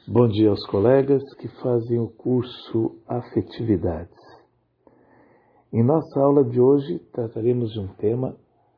Bom dia aos colegas que fazem o curso Afetividades. Em nossa aula de hoje trataremos de um tema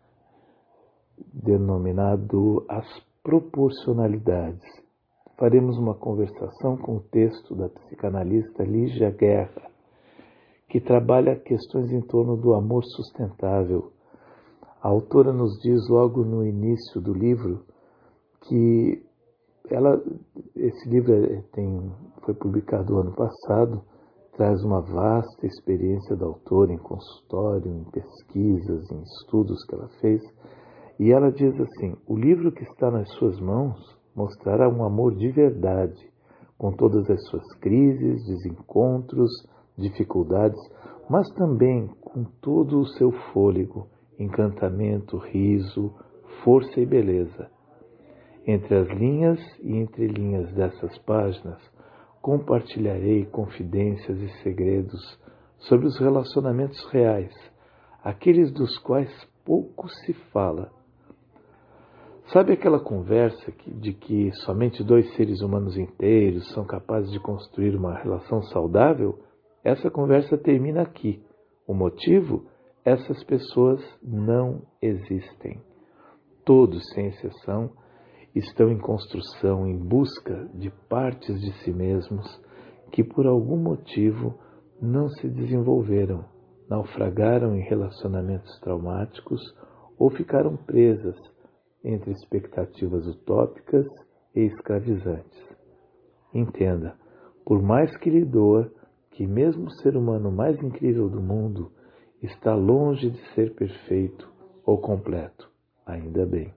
denominado as proporcionalidades. Faremos uma conversação com o texto da psicanalista Lígia Guerra, que trabalha questões em torno do amor sustentável. A autora nos diz logo no início do livro que esse livro foi publicado ano passado, traz uma vasta experiência da autora em consultório, em pesquisas, em estudos que ela fez, e ela diz assim: o livro que está nas suas mãos mostrará um amor de verdade, com todas as suas crises, desencontros, dificuldades, mas também com todo o seu fôlego, encantamento, riso, força e beleza. Entre as linhas e entrelinhas dessas páginas, compartilharei confidências e segredos sobre os relacionamentos reais, aqueles dos quais pouco se fala. Sabe aquela conversa de que somente dois seres humanos inteiros são capazes de construir uma relação saudável? Essa conversa termina aqui. O motivo? Essas pessoas não existem. Todos, sem exceção, estão em construção, em busca de partes de si mesmos que por algum motivo não se desenvolveram, naufragaram em relacionamentos traumáticos ou ficaram presas entre expectativas utópicas e escravizantes. Entenda, por mais que lhe doa, que mesmo o ser humano mais incrível do mundo está longe de ser perfeito ou completo, ainda bem.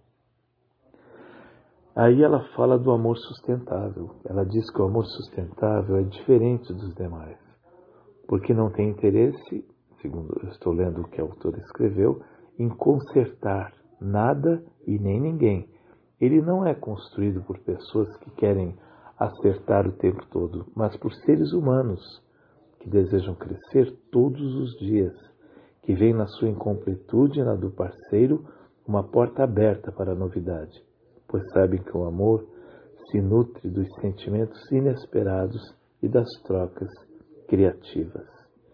Aí ela fala do amor sustentável. Ela diz que o amor sustentável é diferente dos demais, porque não tem interesse, segundo eu estou lendo o que a autora escreveu, em consertar nada e nem ninguém. Ele não é construído por pessoas que querem acertar o tempo todo, mas por seres humanos que desejam crescer todos os dias, que veem na sua incompletude e na do parceiro uma porta aberta para a novidade, pois sabem que o amor se nutre dos sentimentos inesperados e das trocas criativas.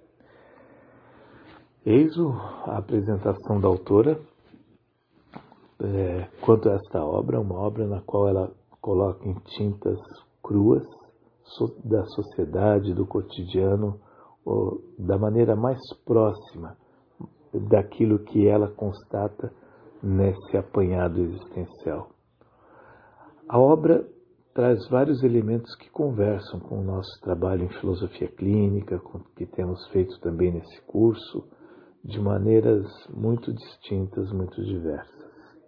Eis a apresentação da autora quanto a esta obra, uma obra na qual ela coloca em tintas cruas da sociedade, do cotidiano, da maneira mais próxima daquilo que ela constata nesse apanhado existencial. A obra traz vários elementos que conversam com o nosso trabalho em filosofia clínica, com o que temos feito também nesse curso, de maneiras muito distintas, muito diversas.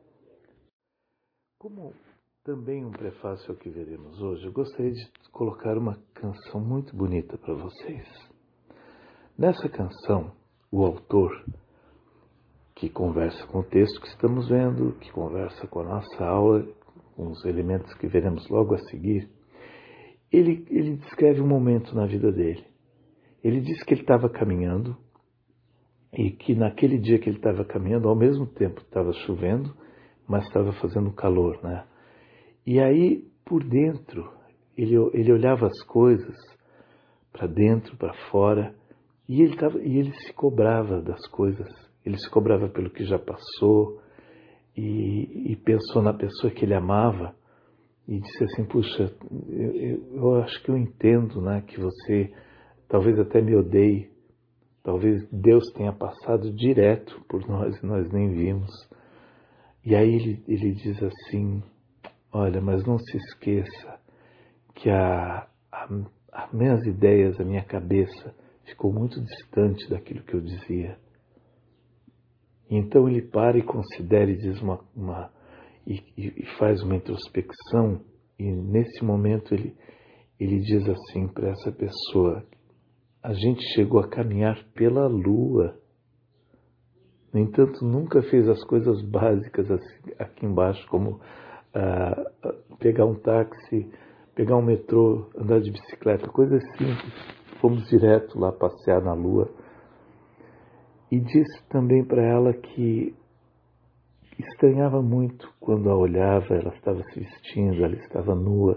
Como também um prefácio ao que veremos hoje, eu gostaria de colocar uma canção muito bonita para vocês. Nessa canção, o autor, que conversa com o texto que estamos vendo, que conversa com a nossa aula, com os elementos que veremos logo a seguir, ele descreve um momento na vida dele. Ele diz que ele estava caminhando e que naquele dia que ele estava caminhando, ao mesmo tempo estava chovendo, mas estava fazendo calor, né? E aí, por dentro, ele olhava as coisas para dentro, para fora, e ele se cobrava das coisas. Ele se cobrava pelo que já passou e pensou na pessoa que ele amava e disse assim: puxa, eu acho que eu entendo, né, que você talvez até me odeie, talvez Deus tenha passado direto por nós e nós nem vimos. E aí ele diz assim: olha, mas não se esqueça que as minhas ideias, a minha cabeça ficou muito distante daquilo que eu dizia. E então ele para e considera e diz e faz uma introspecção, e nesse momento ele diz assim para essa pessoa: a gente chegou a caminhar pela lua. No entanto, nunca fez as coisas básicas assim, aqui embaixo, como pegar um táxi, pegar um metrô, andar de bicicleta, coisas simples. Fomos direto lá passear na lua. E disse também para ela que estranhava muito quando a olhava, ela estava se vestindo, ela estava nua,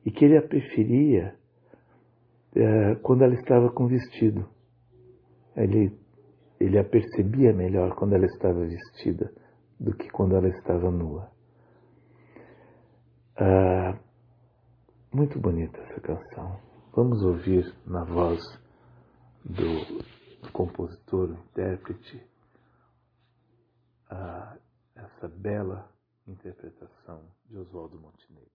e que ele a preferia quando ela estava com vestido. Ele a percebia melhor quando ela estava vestida do que quando ela estava nua. Muito bonita essa canção. Vamos ouvir na voz do compositor, o intérprete, essa bela interpretação de Oswaldo Montenegro.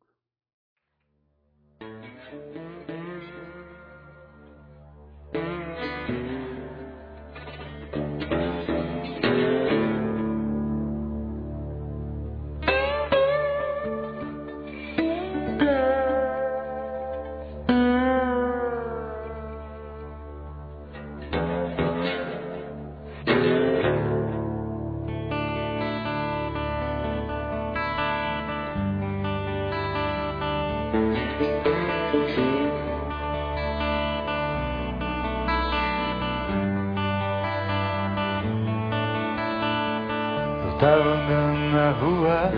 Tava andando na rua,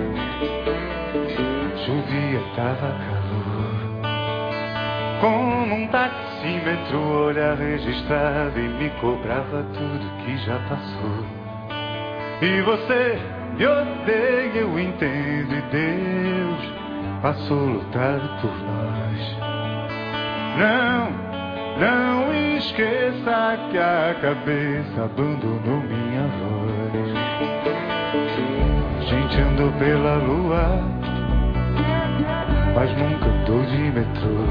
chovia, tava calor. Como um taxímetro, olhar registrado e me cobrava tudo que já passou. E você me odeia, eu entendo, e Deus passou lutado por nós. Não esqueça que a cabeça abandonou minha voz. A gente andou pela lua, mas nunca andou de metrô.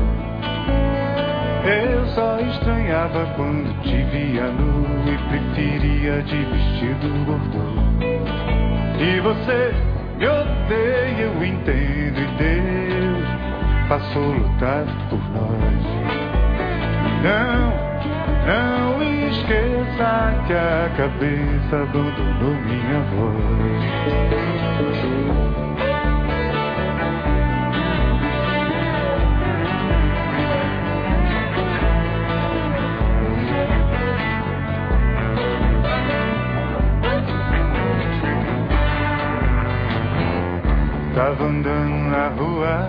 Eu só estranhava quando te via nu e preferia de vestido bordô. E você me odeia, eu entendo, e Deus passou a lutar por nós. Não esqueça que a cabeça abandonou minha voz. Tava andando na rua,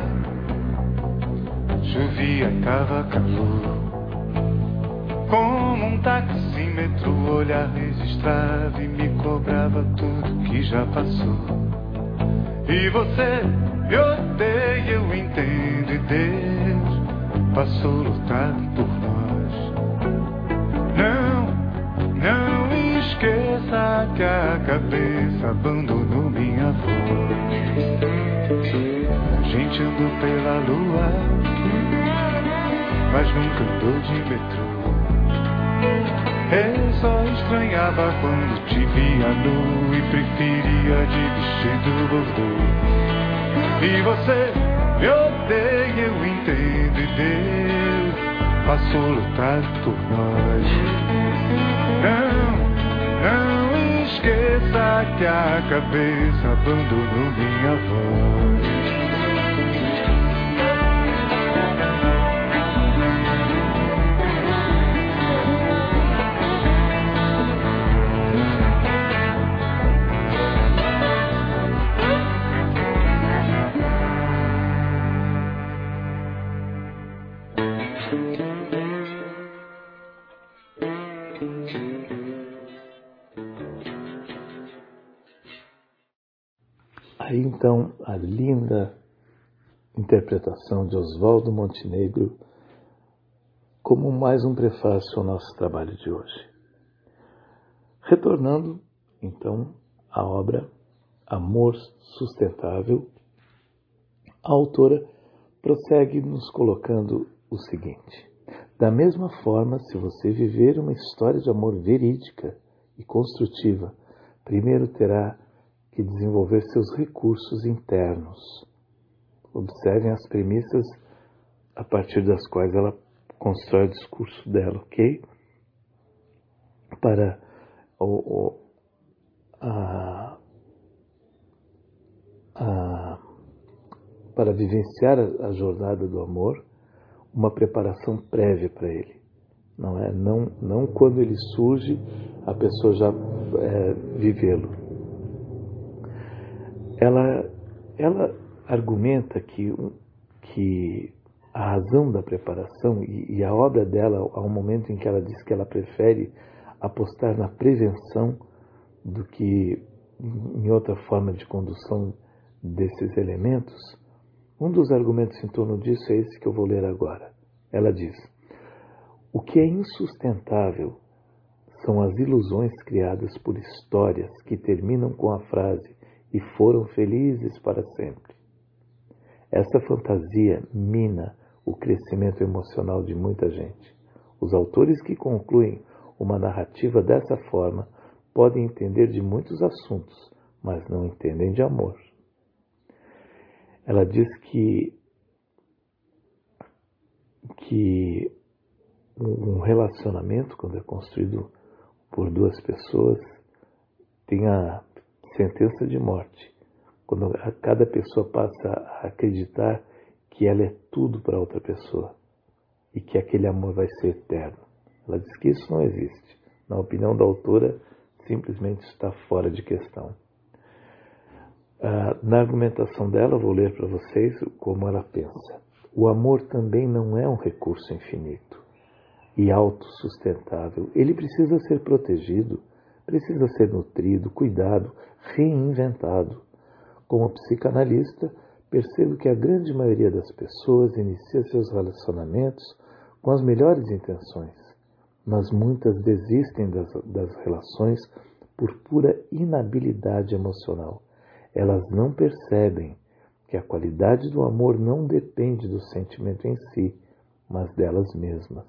chovia, tava calor. Como um taxímetro, olhar registrava e me cobrava tudo que já passou. E você me odeia, eu entendo, e Deus passou a lutar por nós. Não esqueça que a cabeça abandonou minha voz. A gente andou pela lua, mas nunca andou de metrô. Eu só estranhava quando te via nu e preferia de vestido bordô. E você me odeia, eu entendo, e Deus passou a lutar por nós. Não esqueça que a cabeça abandonou minha voz. Aí então a linda interpretação de Oswaldo Montenegro como mais um prefácio ao nosso trabalho de hoje. Retornando então à obra Amor Sustentável, a autora prossegue nos colocando o seguinte: da mesma forma, se você viver uma história de amor verídica e construtiva, primeiro terá que desenvolver seus recursos internos. Observem as premissas a partir das quais ela constrói o discurso dela, ok? Para vivenciar a jornada do amor, uma preparação prévia para ele. Não quando ele surge, a pessoa já vivê-lo. Ela argumenta que a razão da preparação e a obra dela, ao momento em que ela diz que ela prefere apostar na prevenção do que em outra forma de condução desses elementos, um dos argumentos em torno disso é esse que eu vou ler agora. Ela diz: o que é insustentável são as ilusões criadas por histórias que terminam com a frase "e foram felizes para sempre". Essa fantasia mina o crescimento emocional de muita gente. Os autores que concluem uma narrativa dessa forma podem entender de muitos assuntos, mas não entendem de amor. Ela diz que um relacionamento, quando é construído por duas pessoas, tem a sentença de morte. Quando cada pessoa passa a acreditar que ela é tudo para outra pessoa e que aquele amor vai ser eterno. Ela diz que isso não existe. Na opinião da autora, simplesmente está fora de questão. Na argumentação dela, vou ler para vocês como ela pensa. O amor também não é um recurso infinito e autossustentável. Ele precisa ser protegido, precisa ser nutrido, cuidado, reinventado. Como psicanalista, percebo que a grande maioria das pessoas inicia seus relacionamentos com as melhores intenções, mas muitas desistem das relações por pura inabilidade emocional. Elas não percebem que a qualidade do amor não depende do sentimento em si, mas delas mesmas.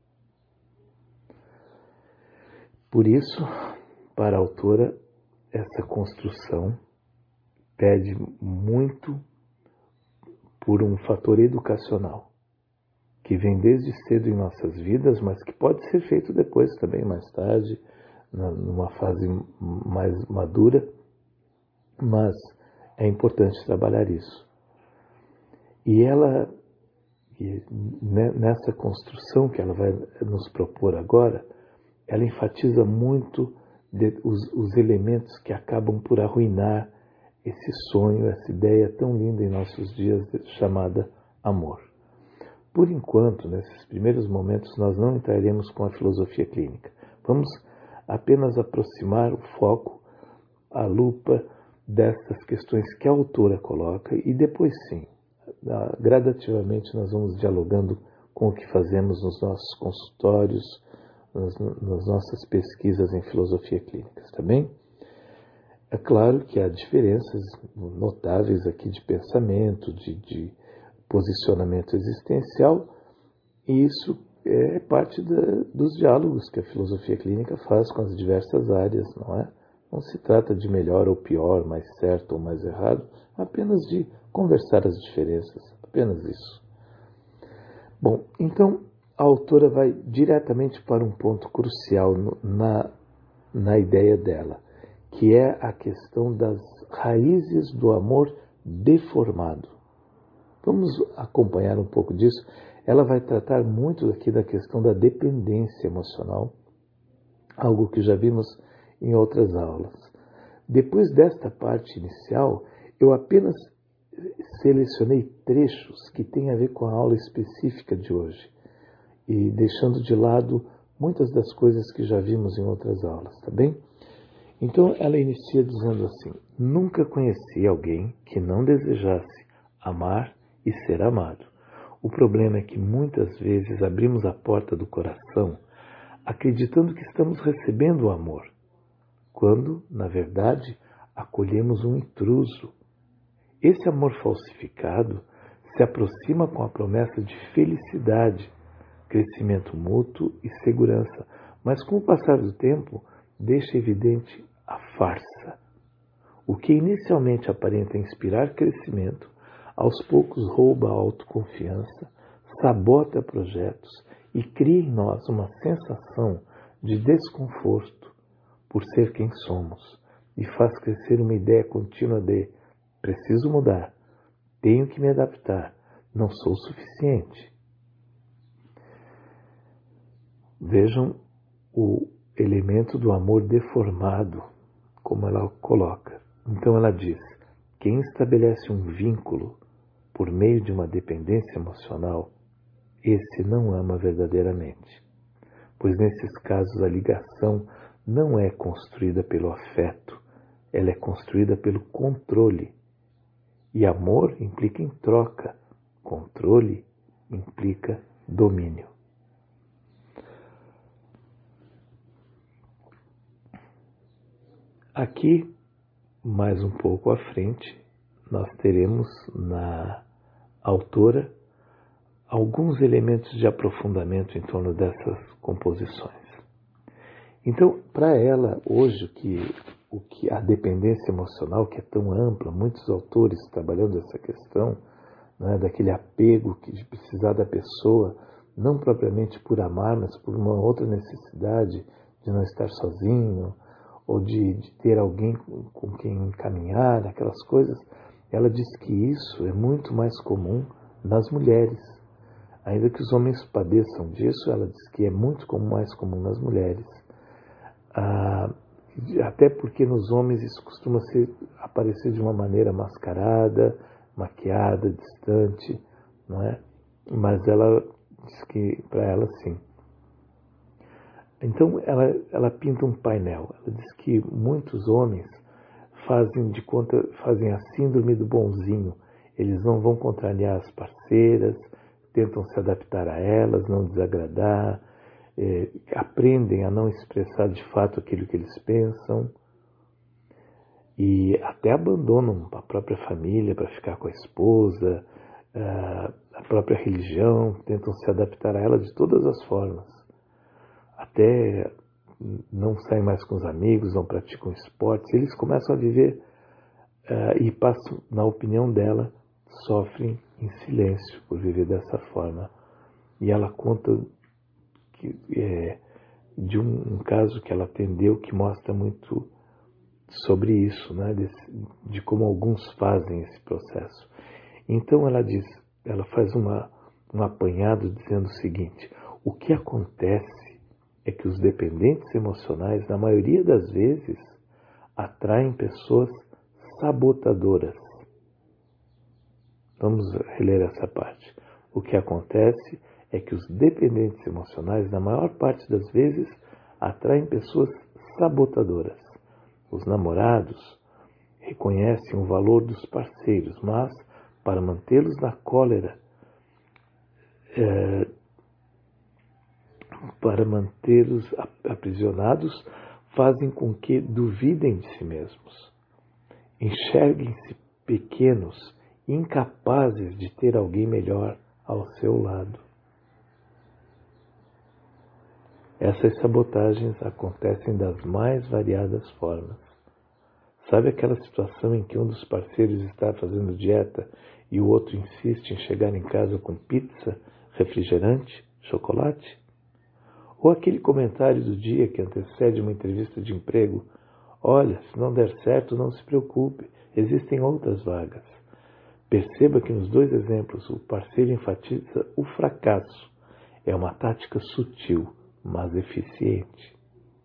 Por isso, para a autora, essa construção pede muito por um fator educacional, que vem desde cedo em nossas vidas, mas que pode ser feito depois também, mais tarde, numa fase mais madura, mas é importante trabalhar isso. E ela, nessa construção que ela vai nos propor agora, ela enfatiza muito os elementos que acabam por arruinar esse sonho, essa ideia tão linda em nossos dias chamada amor. Por enquanto, nesses primeiros momentos, nós não entraremos com a filosofia clínica. Vamos apenas aproximar o foco, a lupa dessas questões que a autora coloca e depois sim, gradativamente nós vamos dialogando com o que fazemos nos nossos consultórios, nas nossas pesquisas em filosofia clínica, tá bem? É claro que há diferenças notáveis aqui de pensamento, de posicionamento existencial, e isso é parte dos diálogos que a filosofia clínica faz com as diversas áreas, não é? Não se trata de melhor ou pior, mais certo ou mais errado, apenas de conversar as diferenças, apenas isso. Bom, então a autora vai diretamente para um ponto crucial na ideia dela, que é a questão das raízes do amor deformado. Vamos acompanhar um pouco disso. Ela vai tratar muito aqui da questão da dependência emocional, algo que já vimos em outras aulas. Depois desta parte inicial, eu apenas selecionei trechos que têm a ver com a aula específica de hoje e deixando de lado muitas das coisas que já vimos em outras aulas, tá bem? Então ela inicia dizendo assim: nunca conheci alguém que não desejasse amar e ser amado. O problema é que muitas vezes abrimos a porta do coração acreditando que estamos recebendo o amor, quando, na verdade, acolhemos um intruso. Esse amor falsificado se aproxima com a promessa de felicidade, crescimento mútuo e segurança, mas com o passar do tempo deixa evidente a farsa. O que inicialmente aparenta inspirar crescimento, aos poucos rouba a autoconfiança, sabota projetos e cria em nós uma sensação de desconforto por ser quem somos e faz crescer uma ideia contínua de preciso mudar, tenho que me adaptar, não sou suficiente. Vejam o elemento do amor deformado, como ela coloca. Então ela diz: quem estabelece um vínculo por meio de uma dependência emocional esse não ama verdadeiramente, pois nesses casos a ligação não é construída pelo afeto, ela é construída pelo controle. E amor implica em troca, controle implica domínio. Aqui, mais um pouco à frente, nós teremos na autora alguns elementos de aprofundamento em torno dessas composições. Então, para ela, hoje, o que a dependência emocional, que é tão ampla, muitos autores trabalhando essa questão, né, daquele apego de precisar da pessoa, não propriamente por amar, mas por uma outra necessidade de não estar sozinho, ou de ter alguém com quem caminhar, aquelas coisas, ela diz que isso é muito mais comum nas mulheres. Ainda que os homens padeçam disso, ela diz que é muito mais comum nas mulheres. Até porque nos homens isso costuma aparecer de uma maneira mascarada, maquiada, distante, não é? Mas ela diz que para ela sim. Então ela pinta um painel. Ela diz que muitos homens fazem a síndrome do bonzinho. Eles não vão contrariar as parceiras, tentam se adaptar a elas, não desagradar, aprendem a não expressar de fato aquilo que eles pensam e até abandonam a própria família para ficar com a esposa, a própria religião, tentam se adaptar a ela de todas as formas. Até não saem mais com os amigos, não praticam esportes, eles começam a viver e passam, na opinião dela, sofrem em silêncio por viver dessa forma. E ela conta de um caso que ela atendeu que mostra muito sobre isso, né? De como alguns fazem esse processo. Então ela faz um apanhado dizendo o seguinte: o que acontece é que os dependentes emocionais, na maioria das vezes, atraem pessoas sabotadoras. Vamos reler essa parte. O que acontece é que os dependentes emocionais, na maior parte das vezes, atraem pessoas sabotadoras. Os namorados reconhecem o valor dos parceiros, mas, para mantê-los na cólera, para mantê-los aprisionados, fazem com que duvidem de si mesmos. Enxerguem-se pequenos, incapazes de ter alguém melhor ao seu lado. Essas sabotagens acontecem das mais variadas formas. Sabe aquela situação em que um dos parceiros está fazendo dieta e o outro insiste em chegar em casa com pizza, refrigerante, chocolate? Ou aquele comentário do dia que antecede uma entrevista de emprego: olha, se não der certo, não se preocupe, existem outras vagas. Perceba que nos dois exemplos o parceiro enfatiza o fracasso. É uma tática sutil, mas eficiente.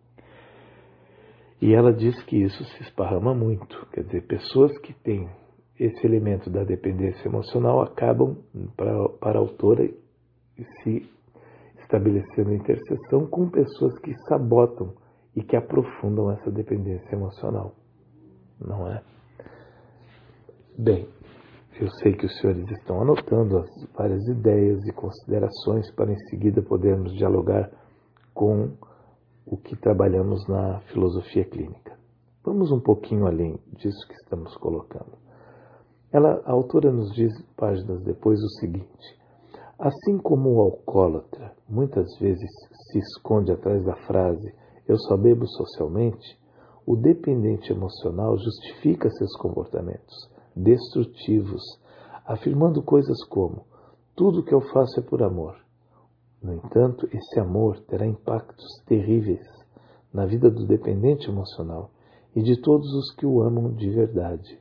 E ela diz que isso se esparrama muito. Quer dizer, pessoas que têm esse elemento da dependência emocional acabam, para a autora, se estabelecendo interseção com pessoas que sabotam e que aprofundam essa dependência emocional. Não é? Bem, eu sei que os senhores estão anotando as várias ideias e considerações para em seguida podermos dialogar com o que trabalhamos na filosofia clínica. Vamos um pouquinho além disso que estamos colocando. A autora nos diz, páginas depois, o seguinte: assim como o alcoólatra muitas vezes se esconde atrás da frase "eu só bebo socialmente", o dependente emocional justifica seus comportamentos destrutivos, afirmando coisas como "tudo o que eu faço é por amor". No entanto, esse amor terá impactos terríveis na vida do dependente emocional e de todos os que o amam de verdade.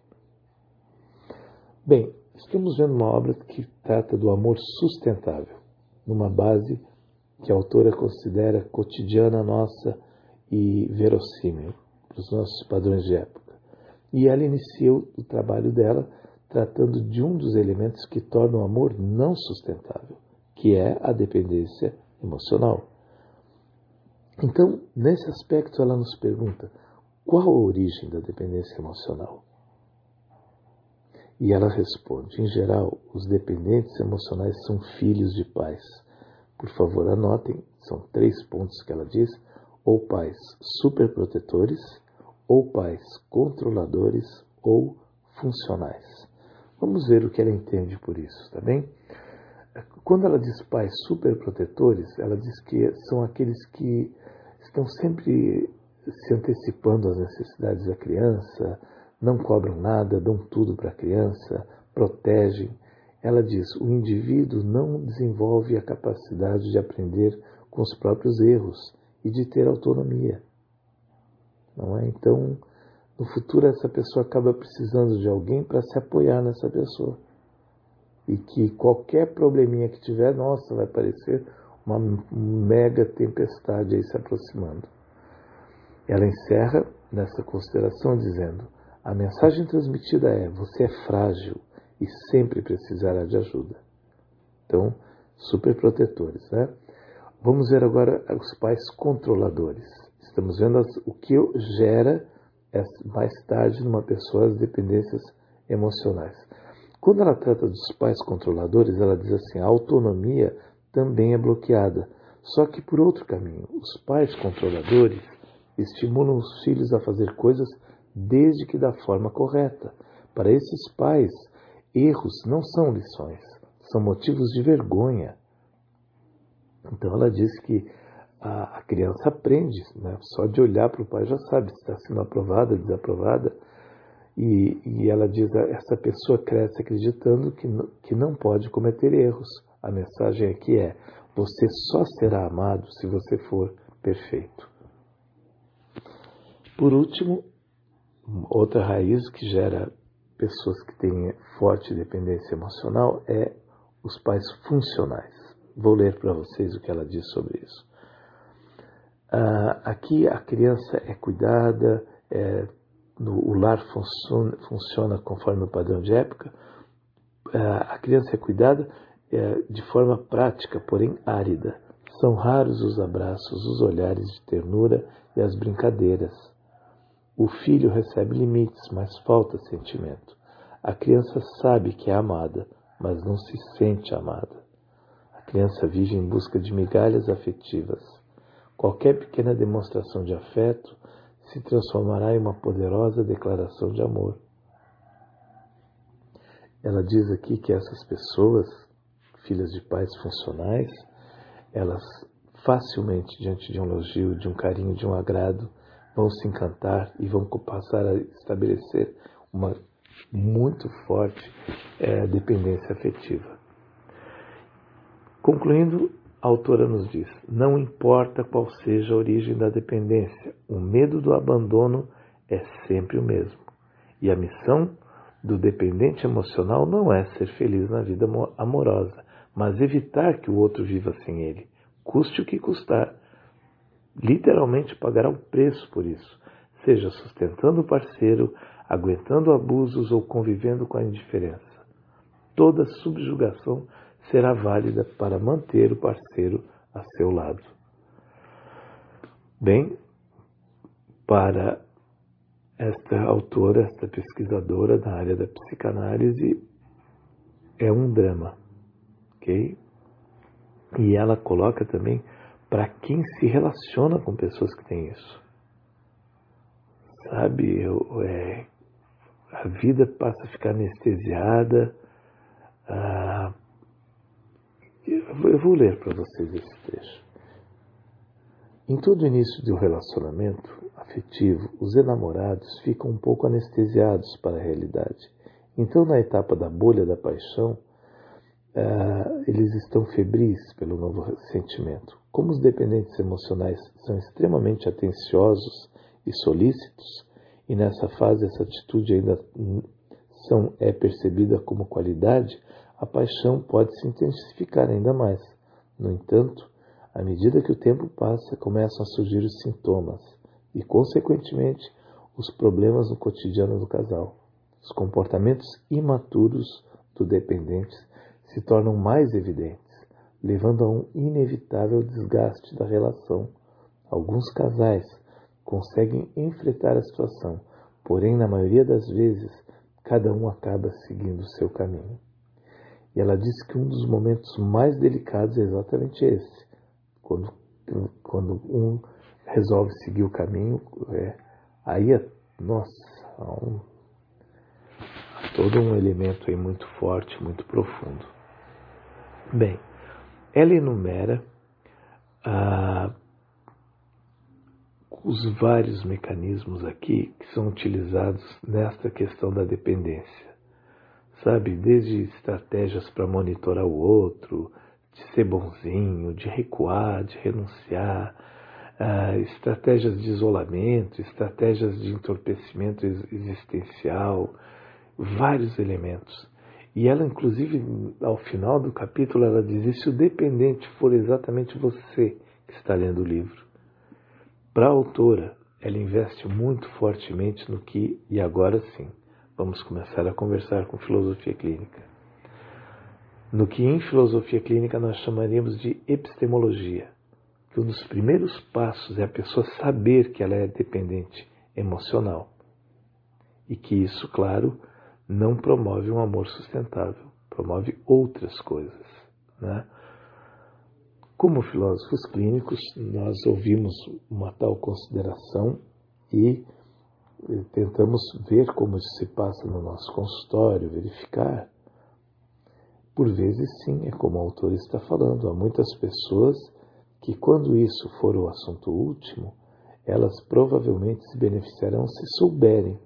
Bem, estamos vendo uma obra que trata do amor sustentável, numa base que a autora considera cotidiana nossa e verossímil para os nossos padrões de época. E ela iniciou o trabalho dela tratando de um dos elementos que tornam o amor não sustentável, que é a dependência emocional. Então, nesse aspecto, ela nos pergunta, qual a origem da dependência emocional? E ela responde, em geral, os dependentes emocionais são filhos de pais. Por favor, anotem, são 3 pontos que ela diz, ou pais superprotetores, ou pais controladores, ou funcionais. Vamos ver o que ela entende por isso, tá bem? Quando ela diz pais superprotetores, ela diz que são aqueles que estão sempre se antecipando às necessidades da criança, não cobram nada, dão tudo para a criança, protegem. Ela diz, o indivíduo não desenvolve a capacidade de aprender com os próprios erros e de ter autonomia. Não é? Então, no futuro, essa pessoa acaba precisando de alguém para se apoiar nessa pessoa. E que qualquer probleminha que tiver, nossa, vai parecer uma mega tempestade aí se aproximando. Ela encerra nessa consideração dizendo, a mensagem transmitida é, você é frágil e sempre precisará de ajuda. Então, superprotetores, né? Vamos ver agora os pais controladores. Estamos vendo o que gera mais tarde numa pessoa as dependências emocionais. Quando ela trata dos pais controladores, ela diz assim, a autonomia também é bloqueada, só que por outro caminho. Os pais controladores estimulam os filhos a fazer coisas desde que da forma correta. Para esses pais, erros não são lições, são motivos de vergonha. Então ela diz que a criança aprende, né? Só de olhar para o pai já sabe se está sendo aprovada, desaprovada. E ela diz, essa pessoa cresce acreditando que não pode cometer erros. A mensagem aqui é, você só será amado se você for perfeito. Por último, outra raiz que gera pessoas que têm forte dependência emocional é os pais funcionais. Vou ler para vocês o que ela diz sobre isso. Aqui a criança é cuidada, o lar funciona conforme o padrão de época. A criança é cuidada de forma prática, porém árida. São raros os abraços, os olhares de ternura e as brincadeiras. O filho recebe limites, mas falta sentimento. A criança sabe que é amada, mas não se sente amada. A criança vive em busca de migalhas afetivas. Qualquer pequena demonstração de afeto se transformará em uma poderosa declaração de amor. Ela diz aqui que essas pessoas, filhas de pais funcionais, elas facilmente, diante de um elogio, de um carinho, de um agrado, vão se encantar e vão passar a estabelecer uma muito forte dependência afetiva. Concluindo, a autora nos diz, não importa qual seja a origem da dependência, o medo do abandono é sempre o mesmo. E a missão do dependente emocional não é ser feliz na vida amorosa, mas evitar que o outro viva sem ele, custe o que custar. Literalmente pagará o preço por isso, seja sustentando o parceiro, aguentando abusos ou convivendo com a indiferença. Toda subjugação será válida para manter o parceiro a seu lado. Bem, para esta autora, esta pesquisadora da área da psicanálise, é um drama, ok? E ela coloca também para quem se relaciona com pessoas que têm isso. Sabe, a vida passa a ficar anestesiada. Eu vou ler para vocês esse trecho. Em todo início de um relacionamento afetivo, os enamorados ficam um pouco anestesiados para a realidade. Então, na etapa da bolha da paixão, eles estão febris pelo novo sentimento. Como os dependentes emocionais são extremamente atenciosos e solícitos, e nessa fase essa atitude ainda é percebida como qualidade, a paixão pode se intensificar ainda mais. No entanto, à medida que o tempo passa, começam a surgir os sintomas e, consequentemente, os problemas no cotidiano do casal. Os comportamentos imaturos do dependente se tornam mais evidentes. levando a um inevitável desgaste da relação. Alguns casais conseguem enfrentar a situação, porém, na maioria das vezes, cada um acaba seguindo o seu caminho. E ela disse que um dos momentos mais delicados é exatamente esse, quando um resolve seguir o caminho, aí há todo um elemento aí muito forte, muito profundo. Bem, ela enumera os vários mecanismos aqui que são utilizados nesta questão da dependência. Sabe, desde estratégias para monitorar o outro, de ser bonzinho, de recuar, de renunciar, estratégias de isolamento, estratégias de entorpecimento existencial, vários elementos. E ela, inclusive, ao final do capítulo, ela diz: e se o dependente for exatamente você que está lendo o livro? Para a autora, ela investe muito fortemente no que, e agora sim, vamos começar a conversar com filosofia clínica. No que em filosofia clínica nós chamaríamos de epistemologia, que um dos primeiros passos é a pessoa saber que ela é dependente emocional. E que isso, claro, não promove um amor sustentável, promove outras coisas, né? Como filósofos clínicos, nós ouvimos uma tal consideração e tentamos ver como isso se passa no nosso consultório, verificar. Por vezes, sim, é como o autor está falando. Há muitas pessoas que, quando isso for o assunto último, elas provavelmente se beneficiarão se souberem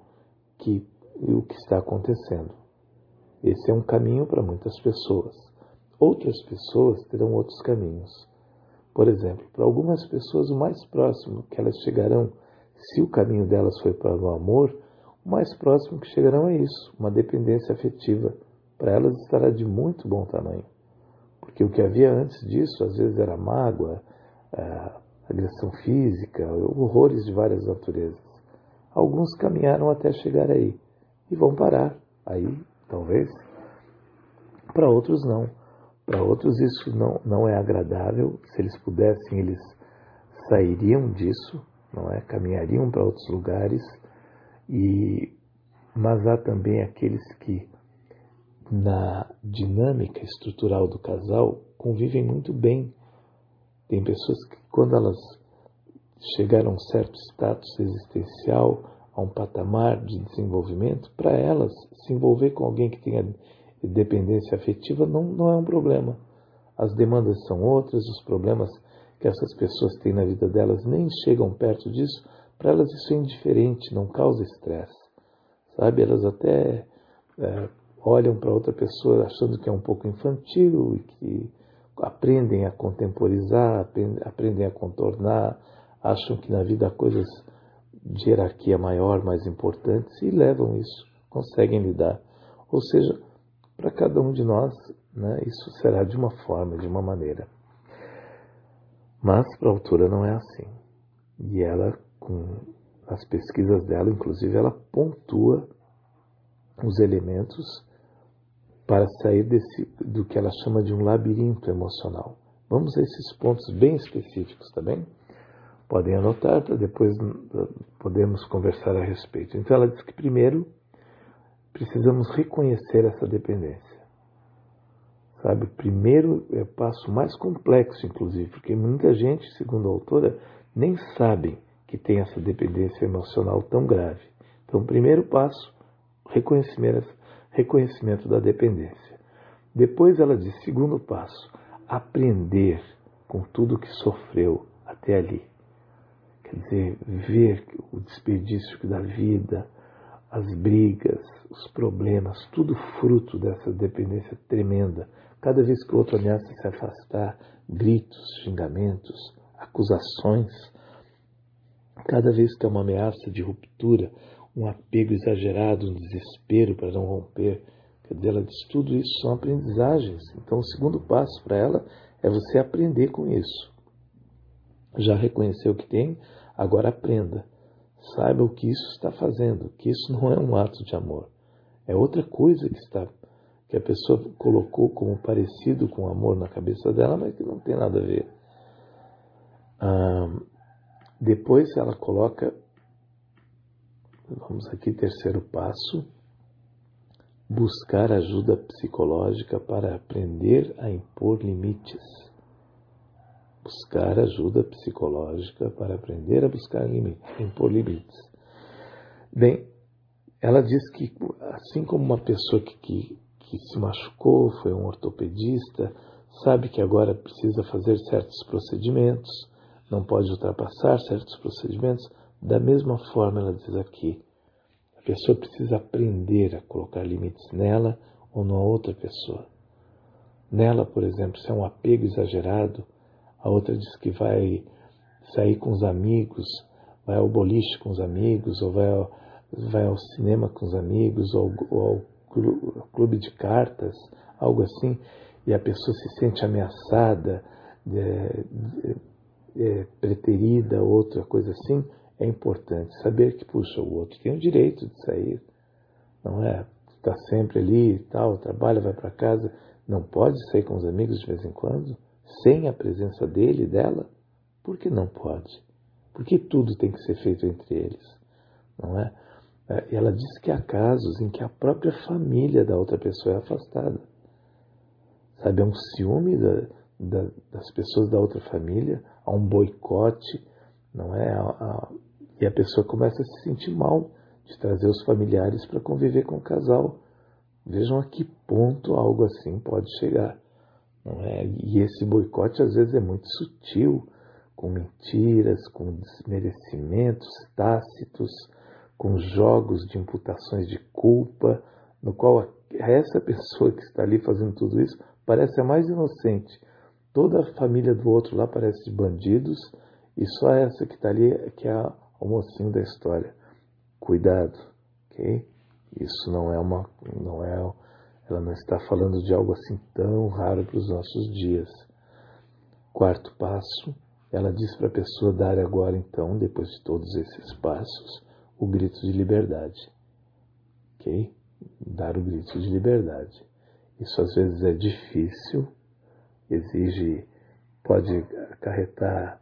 o que está acontecendo. Esse é um caminho para muitas pessoas. Outras pessoas terão outros caminhos. Por exemplo, para algumas pessoas, o mais próximo que elas chegarão, se o caminho delas foi para o amor, o mais próximo que chegarão é isso, uma dependência afetiva. Para elas estará de muito bom tamanho. Porque o que havia antes disso, às vezes, era mágoa, agressão física, horrores de várias naturezas. Alguns caminharam até chegar aí e vão parar aí, talvez. Para outros, não. Para outros, isso não é agradável. Se eles pudessem, eles sairiam disso, não é? Caminhariam para outros lugares. Mas há também aqueles que, na dinâmica estrutural do casal, convivem muito bem. Tem pessoas que, quando elas chegaram a um certo status existencial, a um patamar de desenvolvimento, para elas, se envolver com alguém que tenha dependência afetiva não é um problema. As demandas são outras, os problemas que essas pessoas têm na vida delas nem chegam perto disso. Para elas isso é indiferente, não causa estresse. Sabe, elas até olham para outra pessoa achando que é um pouco infantil e que aprendem a contemporizar, aprendem a contornar, acham que na vida há coisas de hierarquia maior, mais importantes, e levam isso, conseguem lidar. Ou seja, para cada um de nós, né, isso será de uma forma, de uma maneira. Mas para a autora não é assim. E ela, com as pesquisas dela, inclusive, ela pontua os elementos para sair do que ela chama de um labirinto emocional. Vamos a esses pontos bem específicos, tá bem? Podem anotar para depois podermos conversar a respeito. Então ela diz que primeiro precisamos reconhecer essa dependência. Sabe, primeiro é o passo mais complexo, inclusive, porque muita gente, segundo a autora, nem sabe que tem essa dependência emocional tão grave. Então, primeiro passo, reconhecimento da dependência. Depois ela diz, segundo passo, aprender com tudo que sofreu até ali. Quer dizer, ver o desperdício da vida, as brigas, os problemas, tudo fruto dessa dependência tremenda. Cada vez que o outro ameaça se afastar, gritos, xingamentos, acusações. Cada vez que há uma ameaça de ruptura, um apego exagerado, um desespero para não romper. Quer dizer, ela diz, tudo isso são aprendizagens. Então, o segundo passo para ela é você aprender com isso. Já reconheceu o que tem, agora aprenda. Saiba o que isso está fazendo, que isso não é um ato de amor. É outra coisa que que a pessoa colocou como parecido com amor na cabeça dela, mas que não tem nada a ver. Depois ela coloca, vamos aqui, terceiro passo, buscar ajuda psicológica para aprender a impor limites. Buscar ajuda psicológica para aprender a buscar limites, impor limites. Bem, ela diz que, assim como uma pessoa que se machucou, foi um ortopedista, sabe que agora precisa fazer certos procedimentos, não pode ultrapassar certos procedimentos, da mesma forma ela diz aqui, a pessoa precisa aprender a colocar limites nela ou numa outra pessoa. Nela, por exemplo, se é um apego exagerado, a outra diz que vai sair com os amigos, vai ao boliche com os amigos, ou vai ao cinema com os amigos, ou ao clube de cartas, algo assim, e a pessoa se sente ameaçada, preterida, outra coisa assim, é importante saber que, puxa, o outro tem o direito de sair, não é? Está sempre ali e tal, trabalha, vai para casa, não pode sair com os amigos de vez em quando, sem a presença dele e dela? Por que não pode? Porque tudo tem que ser feito entre eles, não é? Ela diz que há casos em que a própria família da outra pessoa é afastada. Sabe, há um ciúme das pessoas da outra família, há um boicote, não é? E a pessoa começa a se sentir mal de trazer os familiares para conviver com o casal. Vejam a que ponto algo assim pode chegar, não é? E esse boicote às vezes é muito sutil, com mentiras, com desmerecimentos tácitos, com jogos de imputações de culpa, no qual essa pessoa que está ali fazendo tudo isso parece a mais inocente. Toda a família do outro lá parece de bandidos, e só essa que está ali que é o mocinho da história. Cuidado, ok? Isso ela não está falando de algo assim tão raro para os nossos dias. Quarto passo, ela diz para a pessoa dar agora então, depois de todos esses passos, o grito de liberdade. Ok? Dar o grito de liberdade. Isso às vezes é difícil, pode acarretar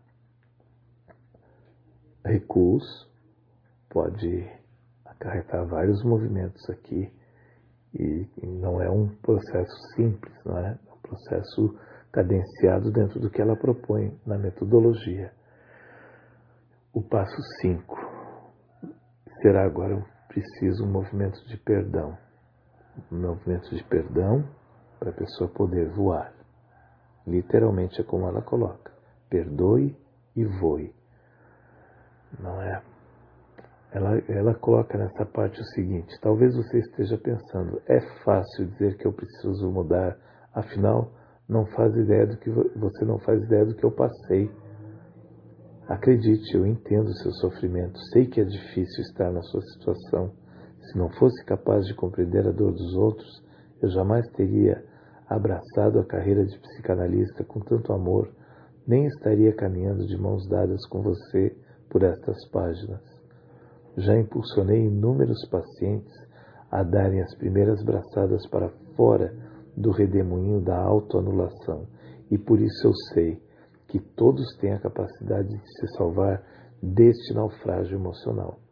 recuos, pode acarretar vários movimentos aqui, e não é um processo simples, não é? É um processo cadenciado dentro do que ela propõe na metodologia. O passo 5 será agora preciso um movimento de perdão. Um movimento de perdão para a pessoa poder voar. Literalmente é como ela coloca. Perdoe e voe. Não é? Ela coloca nessa parte o seguinte: talvez você esteja pensando, é fácil dizer que eu preciso mudar, afinal você não faz ideia do que eu passei. Acredite, eu entendo o seu sofrimento, sei que é difícil estar na sua situação. Se não fosse capaz de compreender a dor dos outros, eu jamais teria abraçado a carreira de psicanalista com tanto amor, nem estaria caminhando de mãos dadas com você por estas páginas. Já impulsionei inúmeros pacientes a darem as primeiras braçadas para fora do redemoinho da autoanulação, e por isso eu sei que todos têm a capacidade de se salvar deste naufrágio emocional.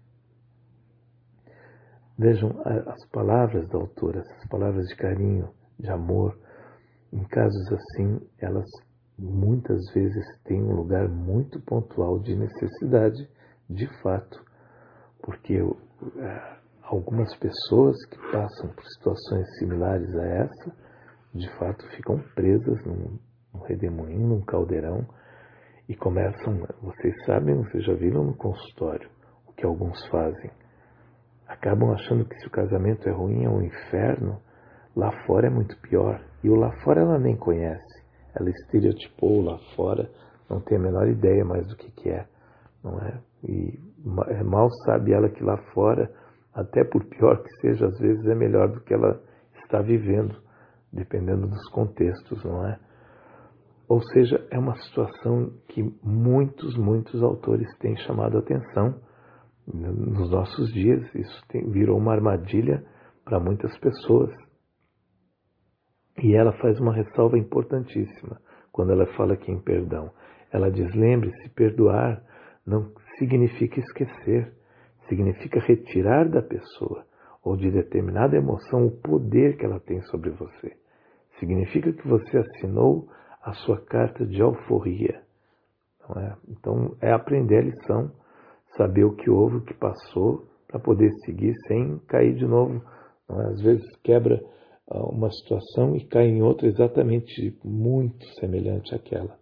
Vejam as palavras da autora, essas palavras de carinho, de amor. Em casos assim, elas muitas vezes têm um lugar muito pontual de necessidade, de fato, porque algumas pessoas que passam por situações similares a essa, de fato ficam presas num redemoinho, num caldeirão, e começam, vocês já viram no consultório o que alguns fazem. Acabam achando que se o casamento é ruim, é um inferno, lá fora é muito pior. E o lá fora ela nem conhece. Ela estereotipou lá fora, não tem a menor ideia mais do que é, não é? E mal sabe ela que lá fora, até por pior que seja, às vezes é melhor do que ela está vivendo, dependendo dos contextos, não é? Ou seja, é uma situação que muitos autores têm chamado a atenção nos nossos dias. Isso virou uma armadilha para muitas pessoas. E ela faz uma ressalva importantíssima quando ela fala aqui em perdão. Ela diz, lembre-se, perdoar não significa esquecer, significa retirar da pessoa ou de determinada emoção o poder que ela tem sobre você. Significa que você assinou a sua carta de alforria. Não é? Então, é aprender a lição, saber o que houve, o que passou, para poder seguir sem cair de novo. Não é? Às vezes quebra uma situação e cai em outra exatamente muito semelhante àquela.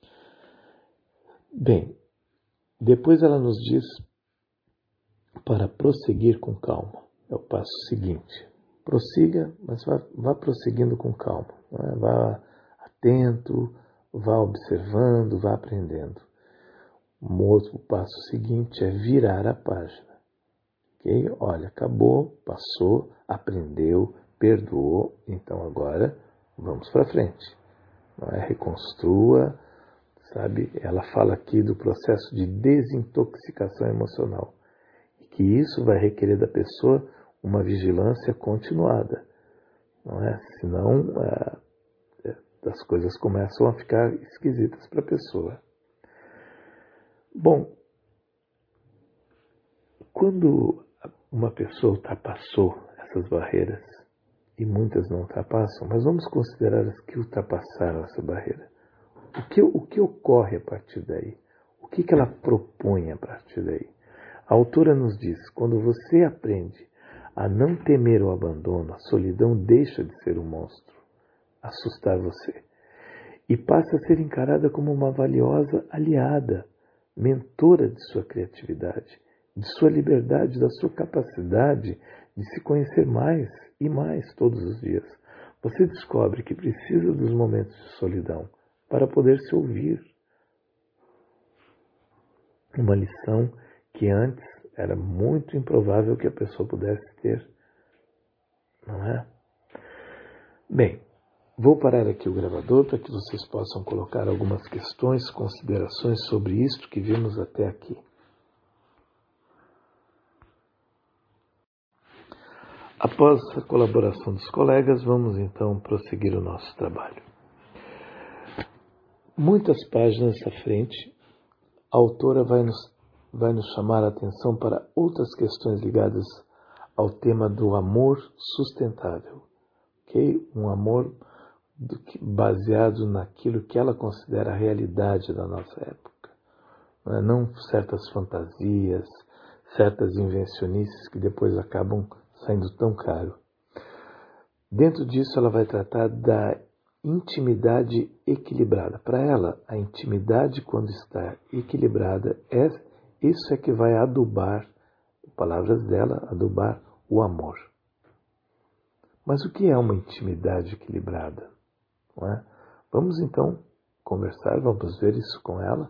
Bem, depois ela nos diz para prosseguir com calma. É o passo seguinte. Prossiga, mas vá prosseguindo com calma. Não é? Vá atento, vá observando, vá aprendendo. Um outro passo seguinte é virar a página. Okay? Olha, acabou, passou, aprendeu, perdoou, então agora vamos para frente. Não é? Reconstrua, sabe? Ela fala aqui do processo de desintoxicação emocional. E que isso vai requerer da pessoa uma vigilância continuada. Não é? Senão as coisas começam a ficar esquisitas para a pessoa. Bom, quando uma pessoa ultrapassou essas barreiras, e muitas não ultrapassam, mas vamos considerar as que ultrapassaram essa barreira. O que ocorre a partir daí? O que ela propõe a partir daí? A autora nos diz, quando você aprende a não temer o abandono, a solidão deixa de ser um monstro, assustar você, e passa a ser encarada como uma valiosa aliada, mentora de sua criatividade, de sua liberdade, da sua capacidade de se conhecer mais e mais todos os dias. Você descobre que precisa dos momentos de solidão para poder se ouvir. Uma lição que antes era muito improvável que a pessoa pudesse ter, não é? Bem, vou parar aqui o gravador para que vocês possam colocar algumas questões, considerações sobre isto que vimos até aqui. Após a colaboração dos colegas, vamos então prosseguir o nosso trabalho. Muitas páginas à frente, a autora vai nos chamar a atenção para outras questões ligadas ao tema do amor sustentável. Okay? Um amor baseado naquilo que ela considera a realidade da nossa época. Não certas fantasias, certas invencionices que depois acabam saindo tão caro. Dentro disso, ela vai tratar da intimidade equilibrada. Para ela, a intimidade, quando está equilibrada, isso é que vai adubar, palavras dela, adubar o amor. Mas o que é uma intimidade equilibrada? Não é? Vamos então conversar, vamos ver isso com ela.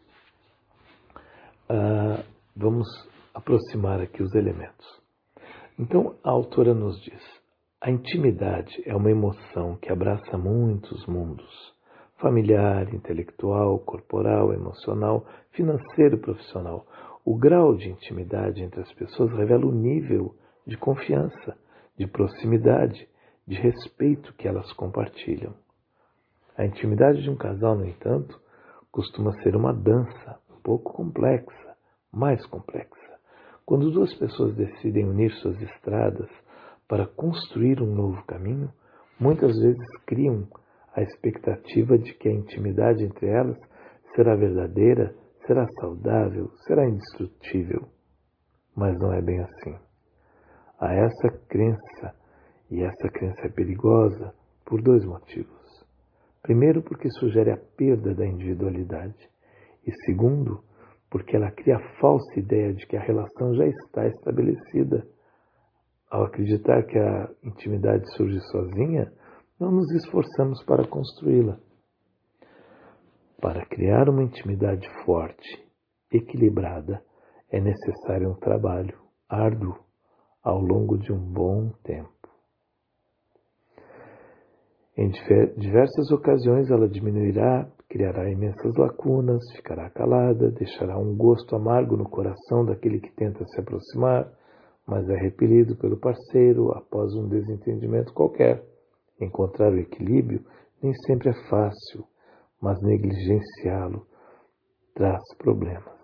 Vamos aproximar aqui os elementos. Então, a autora nos diz, a intimidade é uma emoção que abraça muitos mundos, familiar, intelectual, corporal, emocional, financeiro, profissional. O grau de intimidade entre as pessoas revela o nível de confiança, de proximidade, de respeito que elas compartilham. A intimidade de um casal, no entanto, costuma ser uma dança um pouco complexa, mais complexa. Quando duas pessoas decidem unir suas estradas para construir um novo caminho, muitas vezes criam a expectativa de que a intimidade entre elas será verdadeira, será saudável, será indestrutível. Mas não é bem assim. Há essa crença, e essa crença é perigosa por dois motivos. Primeiro, porque sugere a perda da individualidade. E segundo, porque ela cria a falsa ideia de que a relação já está estabelecida. Ao acreditar que a intimidade surge sozinha, não nos esforçamos para construí-la. Para criar uma intimidade forte, equilibrada, é necessário um trabalho árduo ao longo de um bom tempo. Em diversas ocasiões ela diminuirá, criará imensas lacunas, ficará calada, deixará um gosto amargo no coração daquele que tenta se aproximar, mas é repelido pelo parceiro após um desentendimento qualquer. Encontrar o equilíbrio nem sempre é fácil, mas negligenciá-lo traz problemas.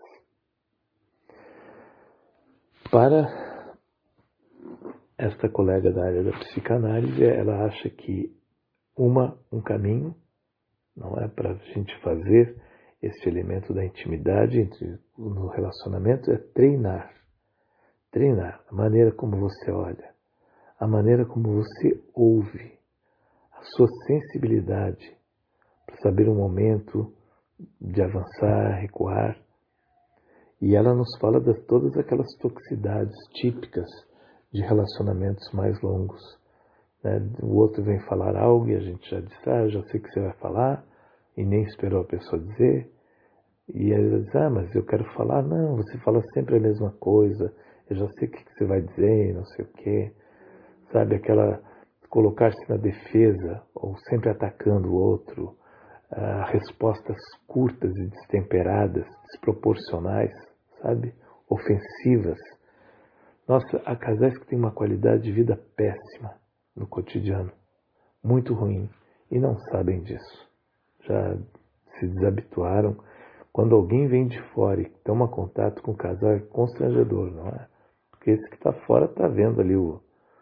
Para esta colega da área da psicanálise, ela acha que um caminho, não é, para a gente fazer esse elemento da intimidade no relacionamento é treinar. Treinar a maneira como você olha, a maneira como você ouve, a sua sensibilidade para saber o momento de avançar, recuar. E ela nos fala de todas aquelas toxicidades típicas de relacionamentos mais longos. Né? O outro vem falar algo e a gente já diz, já sei o que você vai falar, e nem esperou a pessoa dizer. E ela diz, mas eu quero falar. Não, você fala sempre a mesma coisa, eu já sei o que você vai dizer, não sei o quê. Sabe, aquela colocar-se na defesa, ou sempre atacando o outro, respostas curtas e destemperadas, desproporcionais, sabe, ofensivas. Nossa, há casais que têm uma qualidade de vida péssima no cotidiano, muito ruim, e não sabem disso. Já se desabituaram. Quando alguém vem de fora e toma contato com o casal, é constrangedor, não é? Porque esse que está fora está vendo ali o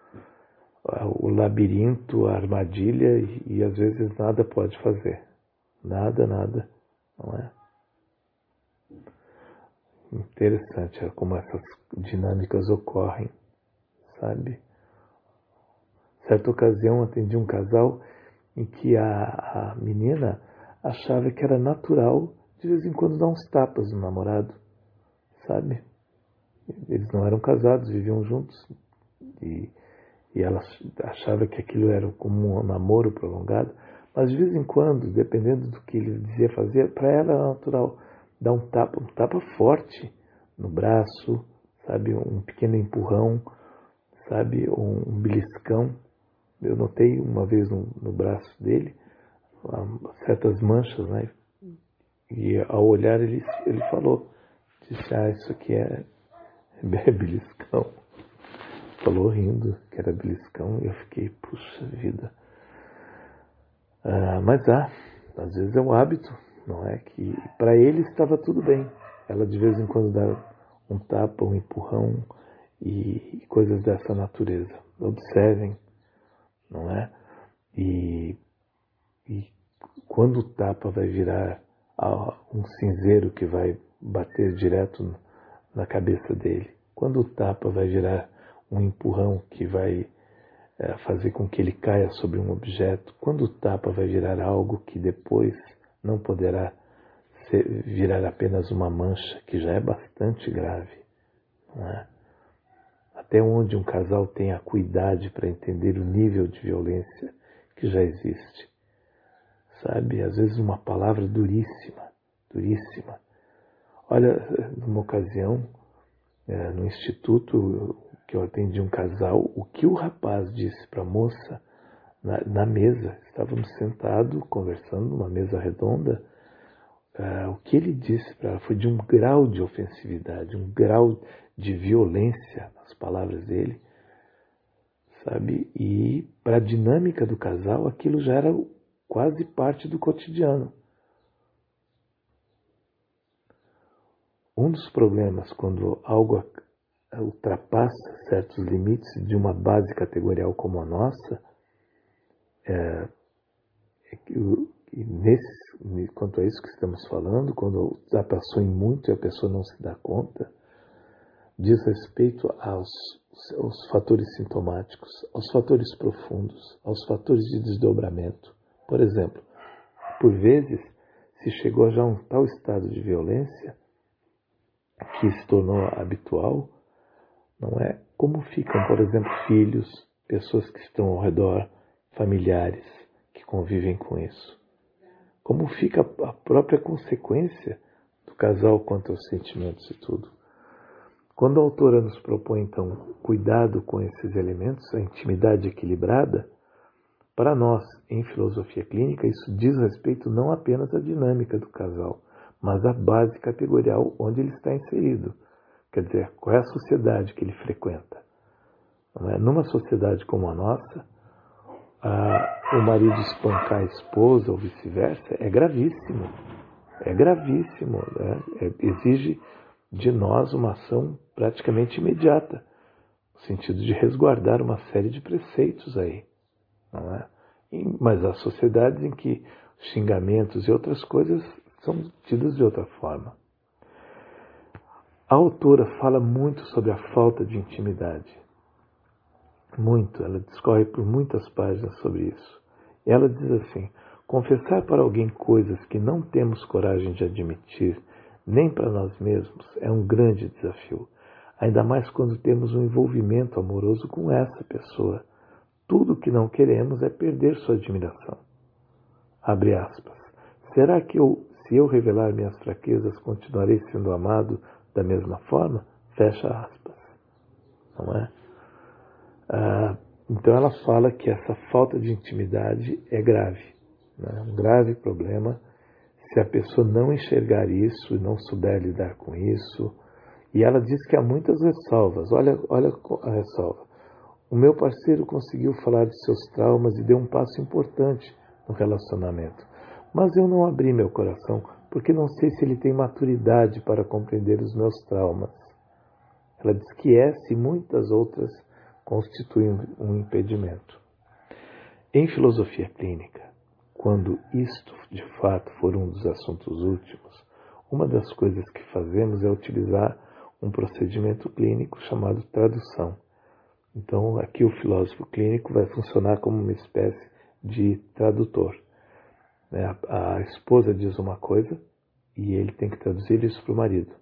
labirinto, a armadilha, e às vezes nada pode fazer. Nada, não é? Interessante como essas dinâmicas ocorrem, sabe? Certa ocasião atendi um casal em que a menina achava que era natural de vez em quando dar uns tapas no namorado, sabe? Eles não eram casados, viviam juntos, e ela achava que aquilo era como um namoro prolongado, mas de vez em quando, dependendo do que ele dizia fazer, para ela era natural dar um tapa forte no braço, sabe, um pequeno empurrão, sabe, um beliscão. Eu notei uma vez no braço dele certas manchas, né? E ao olhar ele falou, disse, isso aqui é beliscão. Falou rindo que era beliscão, e eu fiquei, puxa vida. Mas às vezes é um hábito, não é? Que para ele estava tudo bem. Ela de vez em quando dá um tapa, um empurrão e coisas dessa natureza. Observem, não é? E quando o tapa vai virar um cinzeiro que vai bater direto na cabeça dele, quando o tapa vai virar um empurrão que vai fazer com que ele caia sobre um objeto, quando o tapa vai virar algo que depois não poderá virar apenas uma mancha, que já é bastante grave, não é? Até onde um casal tem acuidade para entender o nível de violência que já existe, sabe? Às vezes uma palavra duríssima. Olha, numa ocasião, no instituto que eu atendi um casal, o que o rapaz disse para a moça na mesa, estávamos sentados conversando numa mesa redonda, o que ele disse para ela foi de um grau de ofensividade, um grau de violência nas palavras dele, sabe? E para a dinâmica do casal, aquilo já era quase parte do cotidiano. Um dos problemas quando algo ultrapassa certos limites de uma base categorial como a nossa, quanto a isso que estamos falando, quando já passou em muito e a pessoa não se dá conta, diz respeito aos fatores sintomáticos, aos fatores profundos, aos fatores de desdobramento. Por exemplo, por vezes se chegou já a um tal estado de violência que se tornou habitual, não é? Como ficam, por exemplo, filhos, pessoas que estão ao redor, familiares que convivem com isso. Como fica a própria consequência do casal quanto aos sentimentos e tudo. Quando a autora nos propõe, então, cuidado com esses elementos, a intimidade equilibrada, para nós, em filosofia clínica, isso diz respeito não apenas à dinâmica do casal, mas à base categorial onde ele está inserido. Quer dizer, qual é a sociedade que ele frequenta? Não é? Numa sociedade como a nossa, o marido espancar a esposa ou vice-versa é gravíssimo. É gravíssimo, né? Exige de nós uma ação praticamente imediata, no sentido de resguardar uma série de preceitos aí, não é? Mas há sociedades em que xingamentos e outras coisas são tidas de outra forma. A autora fala muito sobre a falta de intimidade. Muito, ela discorre por muitas páginas sobre isso. E ela diz assim: confessar para alguém coisas que não temos coragem de admitir, nem para nós mesmos, é um grande desafio. Ainda mais quando temos um envolvimento amoroso com essa pessoa. Tudo o que não queremos é perder sua admiração. Abre aspas. Será que se eu revelar minhas fraquezas, continuarei sendo amado da mesma forma? Fecha aspas. Não é? Então ela fala que essa falta de intimidade é grave, né? Um grave problema. Se a pessoa não enxergar isso e não souber lidar com isso, e ela diz que há muitas ressalvas. Olha a ressalva. O meu parceiro conseguiu falar de seus traumas e deu um passo importante no relacionamento, mas eu não abri meu coração porque não sei se ele tem maturidade para compreender os meus traumas. Ela diz que essa e muitas outras constituem um impedimento. Em filosofia clínica, quando isto de fato for um dos assuntos últimos, uma das coisas que fazemos é utilizar um procedimento clínico chamado tradução. Então, aqui o filósofo clínico vai funcionar como uma espécie de tradutor. A esposa diz uma coisa e ele tem que traduzir isso para o marido.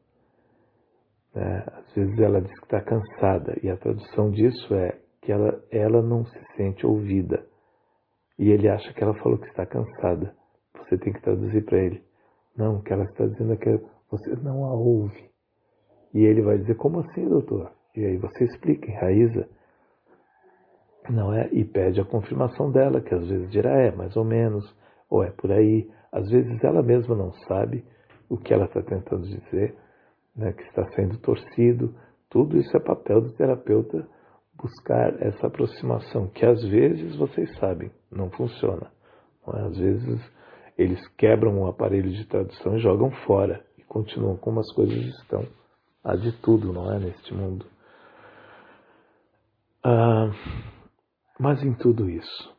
Às vezes ela diz que está cansada e a tradução disso é que ela não se sente ouvida. E ele acha que ela falou que está cansada. Você tem que traduzir para ele. Não, o que ela está dizendo é que você não a ouve. E ele vai dizer, como assim, doutor? E aí você explica, enraiza. Não é? E pede a confirmação dela, que às vezes dirá mais ou menos, ou é por aí. Às vezes ela mesma não sabe o que ela está tentando dizer, né, que está sendo torcido. Tudo isso é papel do terapeuta, buscar essa aproximação, que às vezes, vocês sabem, não funciona. Não é? Às vezes eles quebram um aparelho de tradução e jogam fora, e continuam como as coisas estão. Há de tudo, não é, neste mundo. Mas em tudo isso,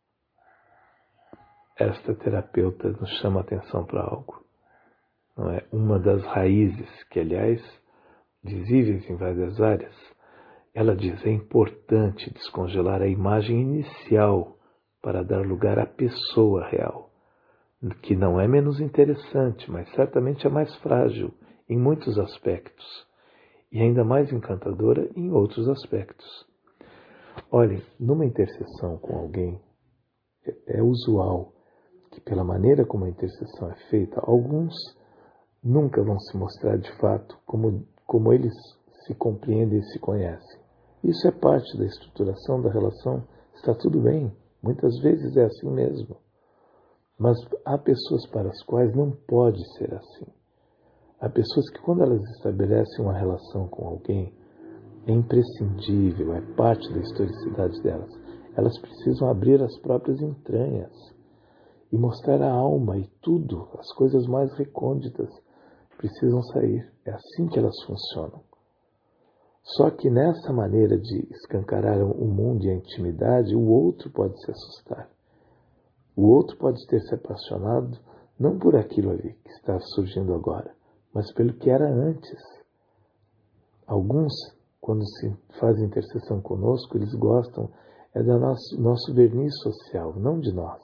esta terapeuta nos chama a atenção para algo. Não é? Uma das raízes, que aliás, visíveis em várias áreas, ela diz, é importante descongelar a imagem inicial para dar lugar à pessoa real, que não é menos interessante, mas certamente é mais frágil em muitos aspectos e ainda mais encantadora em outros aspectos. Olhem, numa intercessão com alguém, é usual que, pela maneira como a intercessão é feita, alguns nunca vão se mostrar de fato como eles se compreendem e se conhecem. Isso é parte da estruturação da relação, está tudo bem, muitas vezes é assim mesmo. Mas há pessoas para as quais não pode ser assim. Há pessoas que, quando elas estabelecem uma relação com alguém, é imprescindível, é parte da historicidade delas. Elas precisam abrir as próprias entranhas e mostrar a alma e tudo, as coisas mais recônditas precisam sair. É assim que elas funcionam. Só que nessa maneira de escancarar o mundo e a intimidade, o outro pode se assustar. O outro pode ter se apaixonado não por aquilo ali que está surgindo agora, mas pelo que era antes. Alguns, quando se fazem intercessão conosco, eles gostam do nosso verniz social, não de nós.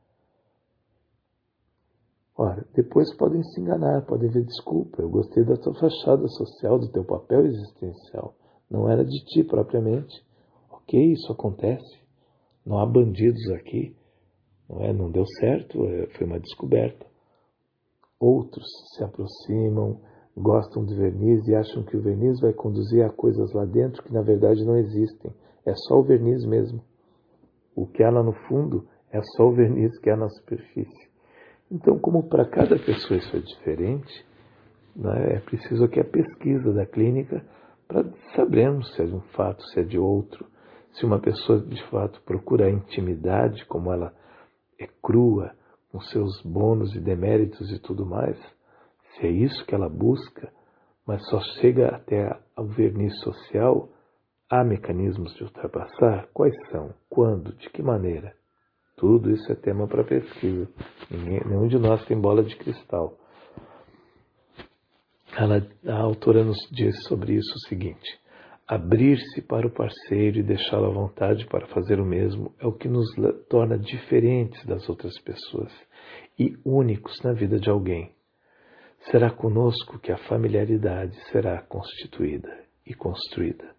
Ora, depois podem se enganar, podem ver, desculpa, eu gostei da tua fachada social, do teu papel existencial. Não era de ti propriamente. Ok, isso acontece. Não há bandidos aqui. Não deu certo, foi uma descoberta. Outros se aproximam, gostam do verniz e acham que o verniz vai conduzir a coisas lá dentro que na verdade não existem. É só o verniz mesmo. O que há lá no fundo é só o verniz que há na superfície. Então, como para cada pessoa isso é diferente, né, é preciso aqui a pesquisa da clínica para sabermos se é de um fato, se é de outro, Se uma pessoa de fato procura a intimidade, como ela é crua, com seus bônus e deméritos e tudo mais, se é isso que ela busca, mas só chega até ao verniz social, há mecanismos de ultrapassar? Quais são? Quando? De que maneira? Tudo isso é tema para pesquisa. Nenhum de nós tem bola de cristal. A autora nos diz sobre isso o seguinte: abrir-se para o parceiro e deixá-lo à vontade para fazer o mesmo é o que nos torna diferentes das outras pessoas e únicos na vida de alguém. Será conosco que a familiaridade será constituída e construída.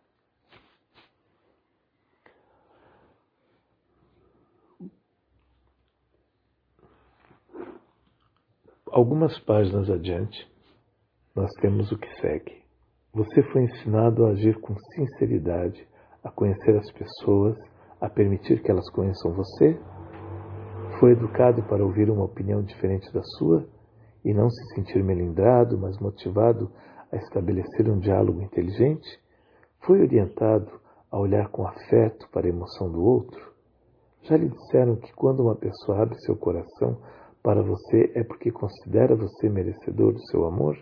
Algumas páginas adiante, nós temos o que segue. Você foi ensinado a agir com sinceridade, a conhecer as pessoas, a permitir que elas conheçam você? Foi educado para ouvir uma opinião diferente da sua e não se sentir melindrado, mas motivado a estabelecer um diálogo inteligente? Foi orientado a olhar com afeto para a emoção do outro? Já lhe disseram que quando uma pessoa abre seu coração para você é porque considera você merecedor do seu amor?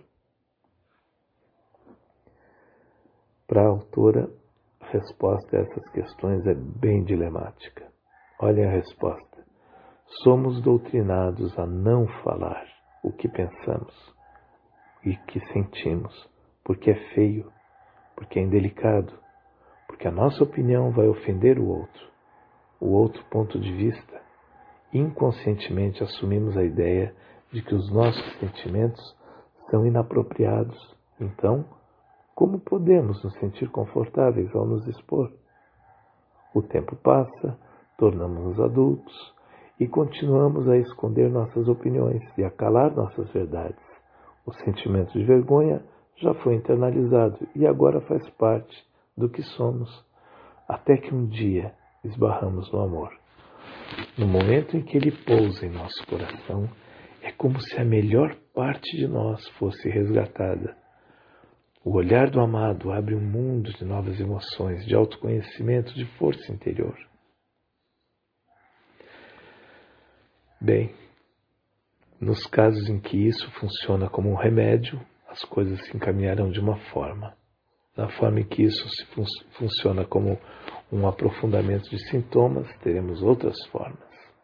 Para a autora, a resposta a essas questões é bem dilemática. Olhem a resposta. Somos doutrinados a não falar o que pensamos e que sentimos, porque é feio, porque é indelicado, porque a nossa opinião vai ofender o outro ponto de vista. Inconscientemente assumimos a ideia de que os nossos sentimentos são inapropriados. Então, como podemos nos sentir confortáveis ao nos expor? O tempo passa, tornamos-nos adultos e continuamos a esconder nossas opiniões e a calar nossas verdades. O sentimento de vergonha já foi internalizado e agora faz parte do que somos, até que um dia esbarramos no amor. No momento em que ele pousa em nosso coração, é como se a melhor parte de nós fosse resgatada. O olhar do amado abre um mundo de novas emoções, de autoconhecimento, de força interior. Bem, nos casos em que isso funciona como um remédio, as coisas se encaminharão de uma forma. Na forma em que isso funciona como um aprofundamento de sintomas, teremos outras formas.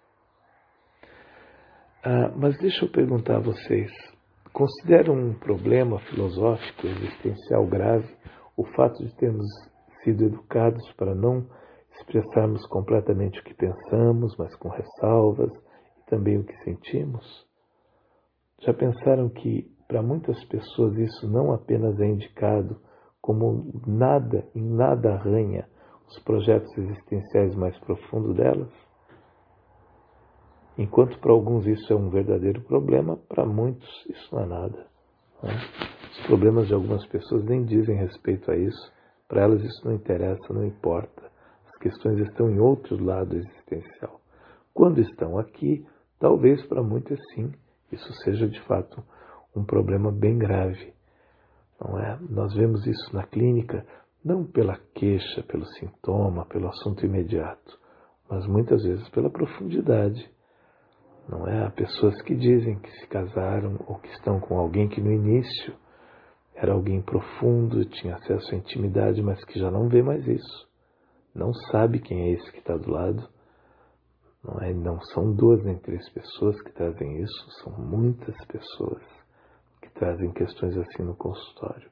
Mas deixa eu perguntar a vocês, consideram um problema filosófico, existencial grave, o fato de termos sido educados para não expressarmos completamente o que pensamos, mas com ressalvas, e também o que sentimos? Já pensaram que, para muitas pessoas, isso não apenas é indicado, como em nada arranha os projetos existenciais mais profundos delas? Enquanto para alguns isso é um verdadeiro problema, para muitos isso não é nada. Né? Os problemas de algumas pessoas nem dizem respeito a isso. Para elas isso não interessa, não importa. As questões estão em outro lado existencial. Quando estão aqui, talvez para muitos sim, isso seja de fato um problema bem grave. Não é? Nós vemos isso na clínica, não pela queixa, pelo sintoma, pelo assunto imediato, mas muitas vezes pela profundidade. Não é? Há pessoas que dizem que se casaram ou que estão com alguém que no início era alguém profundo, tinha acesso à intimidade, mas que já não vê mais isso. Não sabe quem é esse que está do lado. Não é? Não são 2 nem 3 pessoas que trazem isso, são muitas pessoas que trazem questões assim no consultório.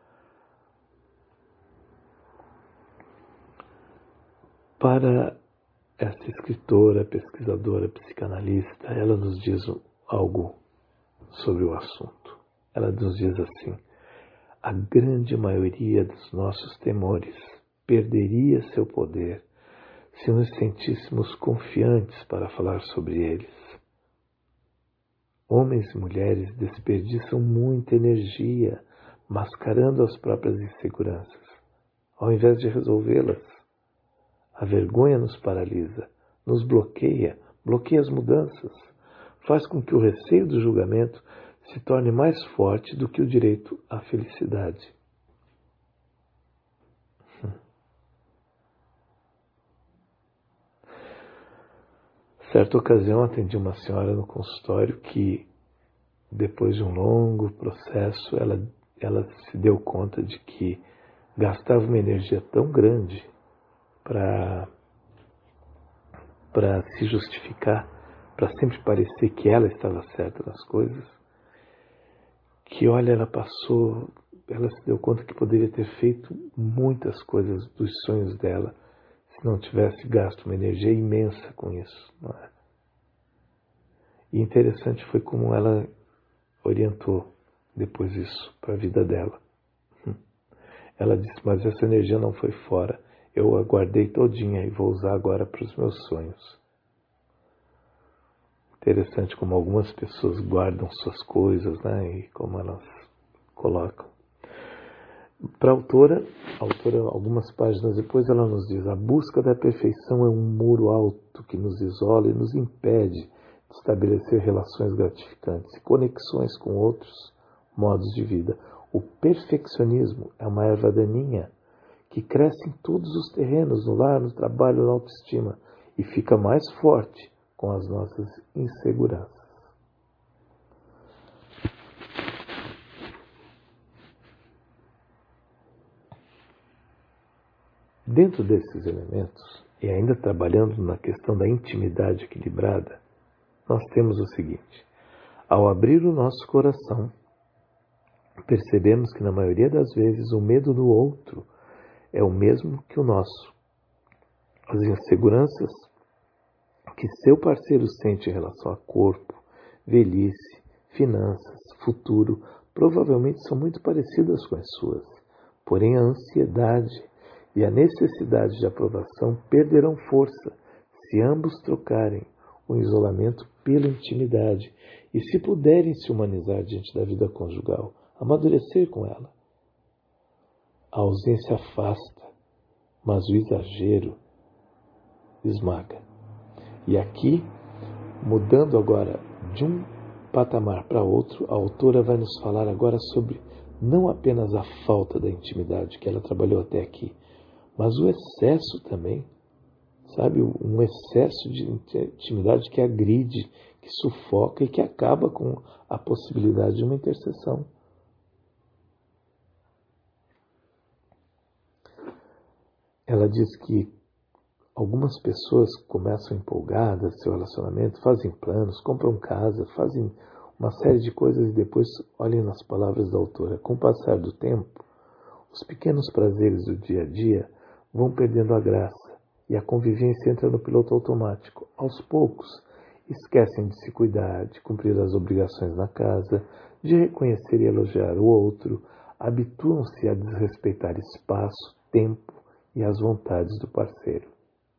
Para essa escritora, pesquisadora, psicanalista, ela nos diz algo sobre o assunto. Ela nos diz assim: a grande maioria dos nossos temores perderia seu poder se nos sentíssemos confiantes para falar sobre eles. Homens e mulheres desperdiçam muita energia mascarando as próprias inseguranças, ao invés de resolvê-las. A vergonha nos paralisa, nos bloqueia as mudanças, faz com que o receio do julgamento se torne mais forte do que o direito à felicidade. Certa ocasião atendi uma senhora no consultório que, depois de um longo processo, ela se deu conta de que gastava uma energia tão grande para se justificar, para sempre parecer que ela estava certa nas coisas, que olha, ela se deu conta que poderia ter feito muitas coisas dos sonhos dela se não tivesse gasto uma energia imensa com isso, não é? E interessante foi como ela orientou depois isso para a vida dela. Ela disse, mas essa energia não foi fora, eu a guardei todinha e vou usar agora para os meus sonhos. Interessante como algumas pessoas guardam suas coisas, né, e como elas colocam. Para a autora, algumas páginas depois, ela nos diz: a busca da perfeição é um muro alto que nos isola e nos impede de estabelecer relações gratificantes e conexões com outros modos de vida. O perfeccionismo é uma erva daninha que cresce em todos os terrenos, no lar, no trabalho, na autoestima, e fica mais forte com as nossas inseguranças. Dentro desses elementos, e ainda trabalhando na questão da intimidade equilibrada, nós temos o seguinte: ao abrir o nosso coração, percebemos que na maioria das vezes o medo do outro é o mesmo que o nosso. As inseguranças que seu parceiro sente em relação a corpo, velhice, finanças, futuro, provavelmente são muito parecidas com as suas. Porém, a ansiedade e a necessidade de aprovação perderão força se ambos trocarem o isolamento pela intimidade e se puderem se humanizar diante da vida conjugal, amadurecer com ela. A ausência afasta, mas o exagero esmaga. E aqui, mudando agora de um patamar para outro, a autora vai nos falar agora sobre não apenas a falta da intimidade que ela trabalhou até aqui, mas o excesso também, sabe? Um excesso de intimidade que agride, que sufoca e que acaba com a possibilidade de uma intercessão. Ela diz que algumas pessoas começam empolgadas seu relacionamento, fazem planos, compram casa, fazem uma série de coisas e depois, olhem nas palavras da autora, com o passar do tempo, os pequenos prazeres do dia a dia vão perdendo a graça e a convivência entra no piloto automático. Aos poucos, esquecem de se cuidar, de cumprir as obrigações na casa, de reconhecer e elogiar o outro, habituam-se a desrespeitar espaço, tempo e as vontades do parceiro.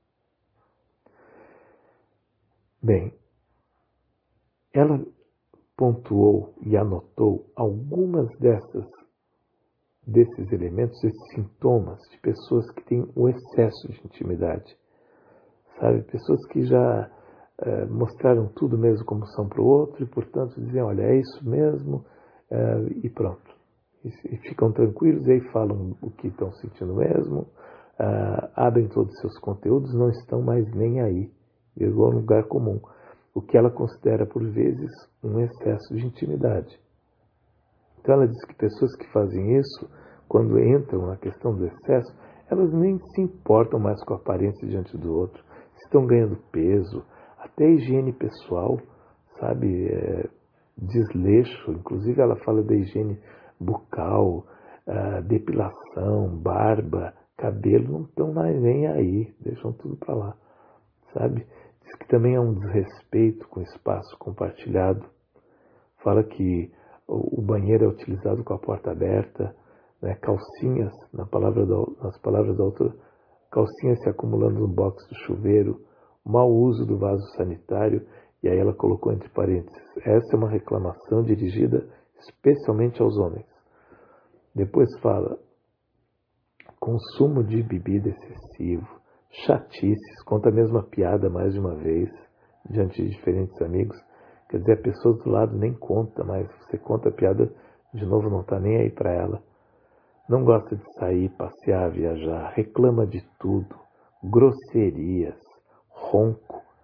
Bem, ela pontuou e anotou algumas desses elementos, esses sintomas de pessoas que têm o excesso de intimidade. Sabe, pessoas que já mostraram tudo mesmo como são para o outro e, portanto, dizem, olha, é isso mesmo, e pronto. E ficam tranquilos e aí falam o que estão sentindo mesmo, abrem todos os seus conteúdos, não estão mais nem aí. Virou um lugar comum, o que ela considera, por vezes, um excesso de intimidade. Então ela diz que pessoas que fazem isso, quando entram na questão do excesso, elas nem se importam mais com a aparência diante do outro, estão ganhando peso, até a higiene pessoal, sabe, desleixo, inclusive ela fala da higiene bucal, depilação, barba, cabelo, não estão mais nem aí, deixam tudo para lá, sabe? Diz que também há um desrespeito com o espaço compartilhado. Fala que o banheiro é utilizado com a porta aberta, né? Calcinhas, nas palavras da autora, calcinhas se acumulando no box do chuveiro, mau uso do vaso sanitário, e aí ela colocou entre parênteses, essa é uma reclamação dirigida especialmente aos homens. Depois fala, consumo de bebida excessivo, chatices, conta a mesma piada mais de uma vez, diante de diferentes amigos. Quer dizer, a pessoa do lado nem conta, mas você conta a piada, de novo não está nem aí para ela. Não gosta de sair, passear, viajar, reclama de tudo, grosserias, ronco,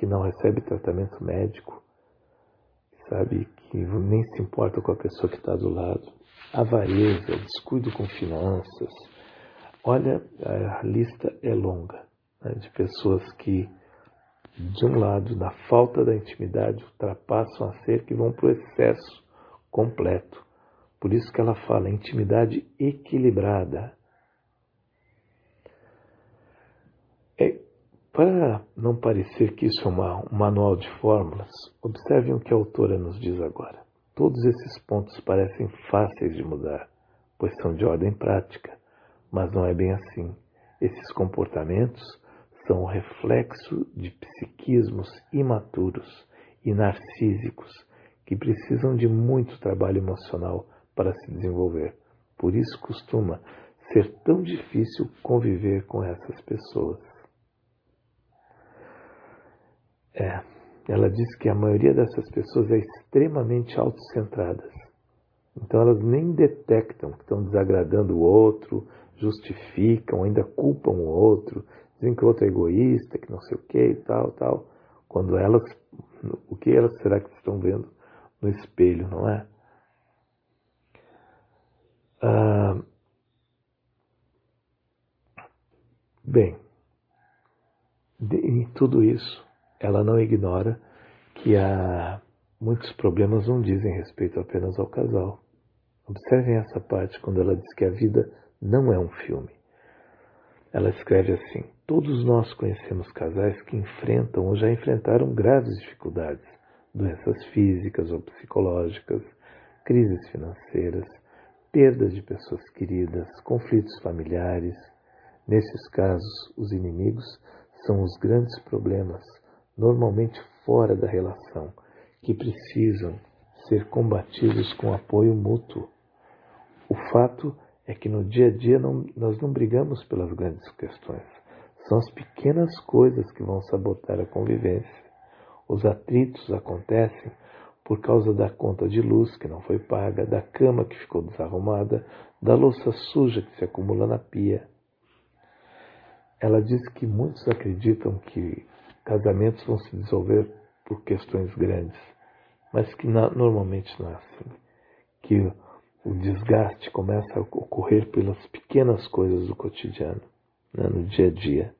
que não recebe tratamento médico, sabe, que nem se importa com a pessoa que está do lado, avareza, descuido com finanças. Olha, a lista é longa, né, de pessoas que, de um lado, na falta da intimidade, ultrapassam a cerca e vão para o excesso completo. Por isso que ela fala intimidade equilibrada. Para não parecer que isso é um manual de fórmulas, observem o que a autora nos diz agora. Todos esses pontos parecem fáceis de mudar, pois são de ordem prática, mas não é bem assim. Esses comportamentos são o reflexo de psiquismos imaturos e narcísicos que precisam de muito trabalho emocional para se desenvolver. Por isso costuma ser tão difícil conviver com essas pessoas. Ela diz que a maioria dessas pessoas é extremamente autocentradas. Então elas nem detectam que estão desagradando o outro, justificam, ainda culpam o outro, dizem que o outro é egoísta, que não sei o que e tal. Quando elas, o que elas será que estão vendo no espelho, não é? Bem, em tudo isso, ela não ignora que há muitos problemas não dizem respeito apenas ao casal. Observem essa parte quando ela diz que a vida não é um filme. Ela escreve assim: todos nós conhecemos casais que enfrentam ou já enfrentaram graves dificuldades, doenças físicas ou psicológicas, crises financeiras, perdas de pessoas queridas, conflitos familiares. Nesses casos, os inimigos são os grandes problemas, normalmente fora da relação, que precisam ser combatidos com apoio mútuo. O fato é que no dia a dia nós não brigamos pelas grandes questões. São as pequenas coisas que vão sabotar a convivência. Os atritos acontecem por causa da conta de luz que não foi paga, da cama que ficou desarrumada, da louça suja que se acumula na pia. Ela diz que muitos acreditam que casamentos vão se dissolver por questões grandes, mas que normalmente não é assim. Que o desgaste começa a ocorrer pelas pequenas coisas do cotidiano, né, no dia a dia.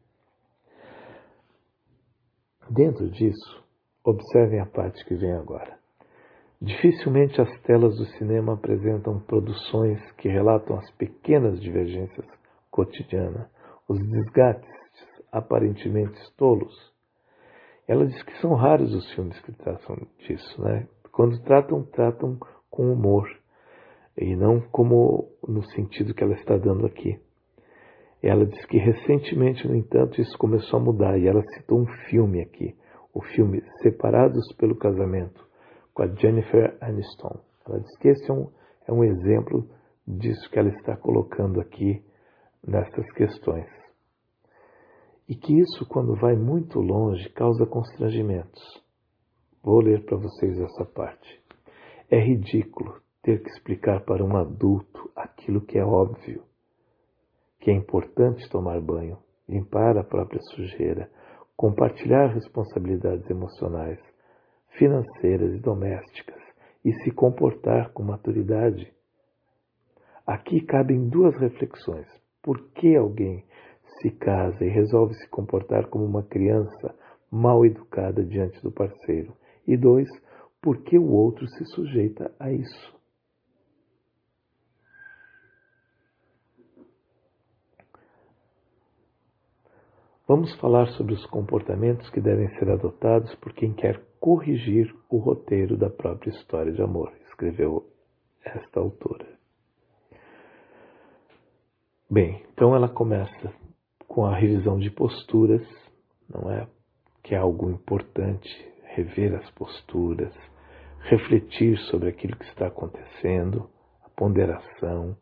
Dentro disso, observem a parte que vem agora. Dificilmente as telas do cinema apresentam produções que relatam as pequenas divergências cotidianas, os desgastes aparentemente tolos. Ela diz que são raros os filmes que tratam disso, né? Quando tratam com humor, e não como no sentido que ela está dando aqui. Ela diz que recentemente, no entanto, isso começou a mudar, e ela citou um filme aqui, o filme Separados pelo Casamento, com a Jennifer Aniston. Ela diz que esse é um exemplo disso que ela está colocando aqui nessas questões. E que isso, quando vai muito longe, causa constrangimentos. Vou ler para vocês essa parte. É ridículo ter que explicar para um adulto aquilo que é óbvio, que é importante tomar banho, limpar a própria sujeira, compartilhar responsabilidades emocionais, financeiras e domésticas e se comportar com maturidade. Aqui cabem duas reflexões. Por que alguém se casa e resolve se comportar como uma criança mal educada diante do parceiro? E 2, por que o outro se sujeita a isso? Vamos falar sobre os comportamentos que devem ser adotados por quem quer corrigir o roteiro da própria história de amor, escreveu esta autora. Bem, então ela começa com a revisão de posturas, não é? Que é algo importante, rever as posturas, refletir sobre aquilo que está acontecendo, a ponderação.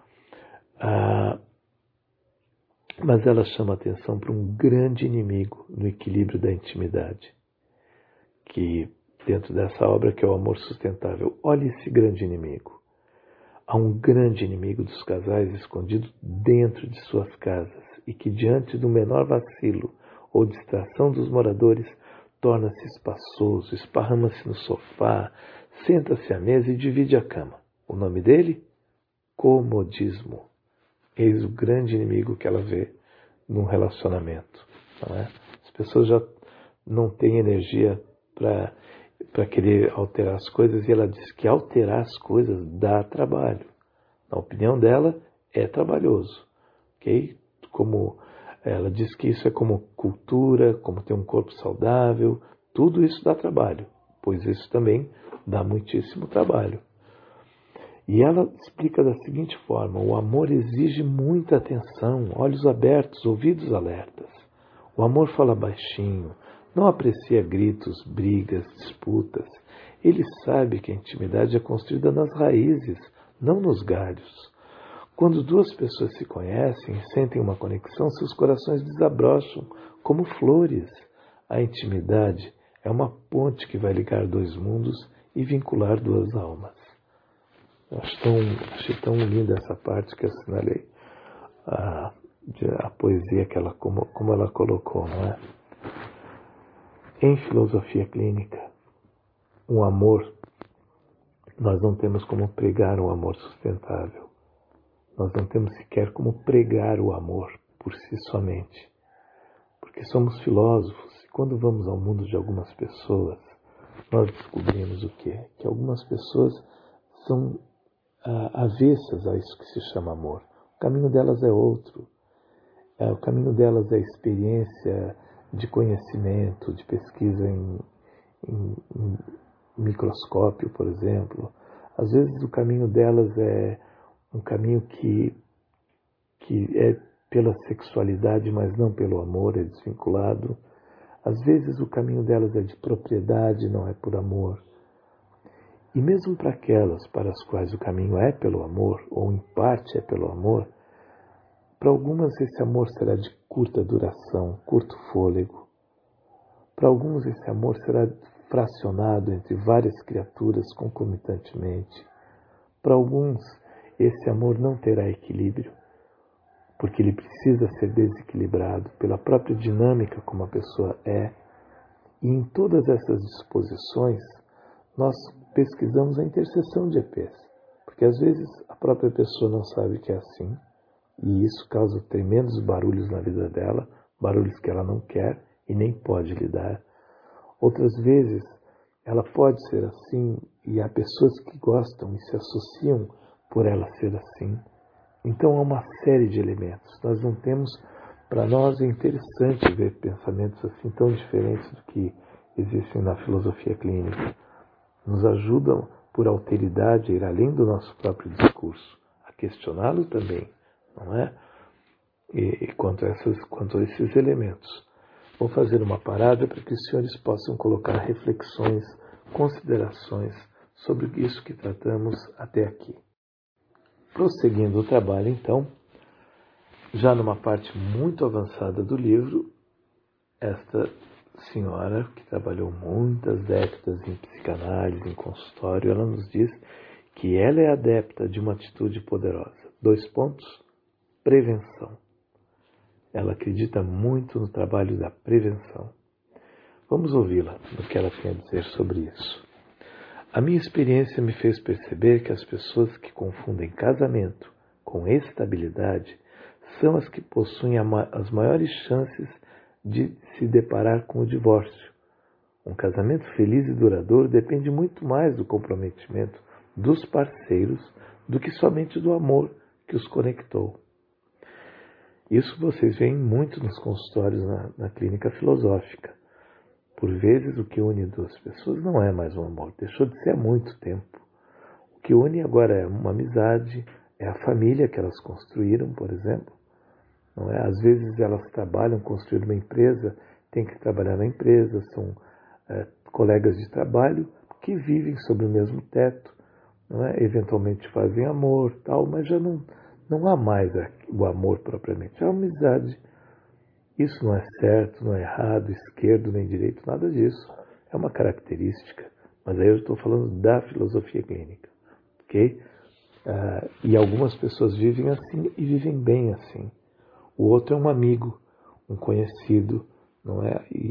Mas ela chama a atenção para um grande inimigo no equilíbrio da intimidade, que dentro dessa obra que é o amor sustentável. Olha esse grande inimigo. Há um grande inimigo dos casais escondido dentro de suas casas e que diante do menor vacilo ou distração dos moradores torna-se espaçoso, esparrama-se no sofá, senta-se à mesa e divide a cama. O nome dele? Comodismo. Eis o grande inimigo que ela vê num relacionamento. Não é? As pessoas já não têm energia para querer alterar as coisas, e ela diz que alterar as coisas dá trabalho. Na opinião dela, é trabalhoso. Okay? Como ela diz que isso é como cultura, como ter um corpo saudável, tudo isso dá trabalho, pois isso também dá muitíssimo trabalho. E ela explica da seguinte forma: o amor exige muita atenção, olhos abertos, ouvidos alertas. O amor fala baixinho, não aprecia gritos, brigas, disputas. Ele sabe que a intimidade é construída nas raízes, não nos galhos. Quando duas pessoas se conhecem e sentem uma conexão, seus corações desabrocham como flores. A intimidade é uma ponte que vai ligar dois mundos e vincular duas almas. Eu achei tão linda essa parte que assinalei a poesia que ela, como ela colocou, não é? Em filosofia clínica, um amor, nós não temos como pregar um amor sustentável. Nós não temos sequer como pregar o amor por si somente. Porque somos filósofos, e quando vamos ao mundo de algumas pessoas, nós descobrimos o quê? Que algumas pessoas são avessas a isso que se chama amor. O caminho delas é outro. O caminho delas é experiência de conhecimento, de pesquisa em microscópio, por exemplo. Às vezes o caminho delas é um caminho que é pela sexualidade, mas não pelo amor, é desvinculado. Às vezes o caminho delas é de propriedade, não é por amor. E mesmo para aquelas para as quais o caminho é pelo amor, ou em parte é pelo amor, para algumas esse amor será de curta duração, curto fôlego. Para alguns esse amor será fracionado entre várias criaturas concomitantemente. Para alguns esse amor não terá equilíbrio, porque ele precisa ser desequilibrado pela própria dinâmica como a pessoa é. E em todas essas disposições, nós pesquisamos a interseção de EPs, porque às vezes a própria pessoa não sabe que é assim, e isso causa tremendos barulhos na vida dela, barulhos que ela não quer e nem pode lidar. Outras vezes, ela pode ser assim, e há pessoas que gostam e se associam por ela ser assim. Então há uma série de elementos. Nós não temos, para nós é interessante ver pensamentos assim tão diferentes do que existem na filosofia clínica. Nos ajudam, por alteridade, a ir além do nosso próprio discurso, a questioná-lo também, não é? E quanto a esses elementos. Vou fazer uma parada para que os senhores possam colocar reflexões, considerações sobre isso que tratamos até aqui. Prosseguindo o trabalho, então, já numa parte muito avançada do livro, esta senhora, que trabalhou muitas décadas em psicanálise, em consultório, ela nos diz que ela é adepta de uma atitude poderosa. 2 pontos: prevenção. Ela acredita muito no trabalho da prevenção. Vamos ouvi-la no que ela tem a dizer sobre isso. A minha experiência me fez perceber que as pessoas que confundem casamento com estabilidade são as que possuem as maiores chances de se deparar com o divórcio. Um casamento feliz e duradouro depende muito mais do comprometimento dos parceiros do que somente do amor que os conectou. Isso vocês veem muito nos consultórios na clínica filosófica. Por vezes o que une duas pessoas não é mais o amor, deixou de ser há muito tempo. O que une agora é uma amizade, é a família que elas construíram, por exemplo. Não é? Às vezes elas trabalham, construindo uma empresa, têm que trabalhar na empresa, são colegas de trabalho que vivem sob o mesmo teto, não é? Eventualmente fazem amor, tal, mas já não há mais o amor propriamente, há amizade. Isso não é certo, não é errado, esquerdo nem direito, nada disso. É uma característica, mas aí eu estou falando da filosofia clínica, ok? E algumas pessoas vivem assim e vivem bem assim. O outro é um amigo, um conhecido, não é? E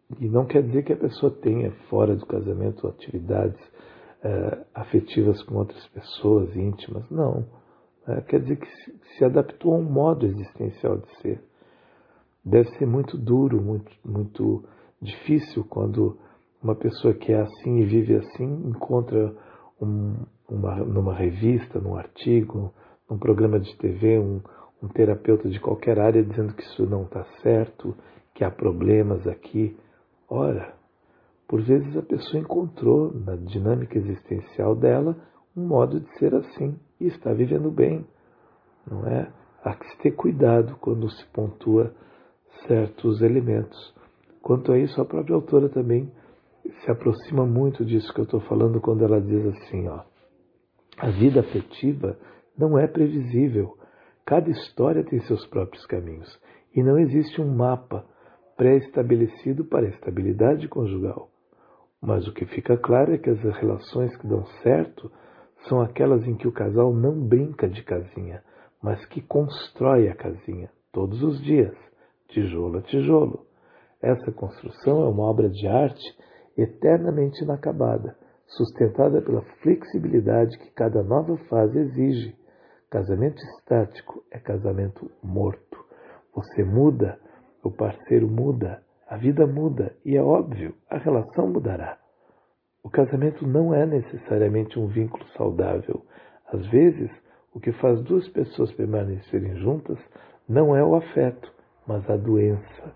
E não quer dizer que a pessoa tenha fora do casamento atividades afetivas com outras pessoas íntimas, não. Quer dizer que se adaptou a um modo existencial de ser. Deve ser muito duro, muito difícil quando uma pessoa que é assim e vive assim encontra numa revista, num artigo, num programa de TV, um terapeuta de qualquer área dizendo que isso não está certo, que há problemas aqui. Ora, por vezes a pessoa encontrou na dinâmica existencial dela um modo de ser assim e está vivendo bem. Não é? Há que se ter cuidado quando se pontua certos elementos. Quanto a isso, a própria autora também se aproxima muito disso que eu estou falando quando ela diz assim, a vida afetiva não é previsível. Cada história tem seus próprios caminhos e não existe um mapa pré-estabelecido para a estabilidade conjugal. Mas o que fica claro é que as relações que dão certo são aquelas em que o casal não brinca de casinha, mas que constrói a casinha todos os dias, tijolo a tijolo. Essa construção é uma obra de arte eternamente inacabada, sustentada pela flexibilidade que cada nova fase exige. Casamento estático é casamento morto. Você muda, o parceiro muda, a vida muda e é óbvio, a relação mudará. O casamento não é necessariamente um vínculo saudável. Às vezes, o que faz duas pessoas permanecerem juntas não é o afeto, mas a doença.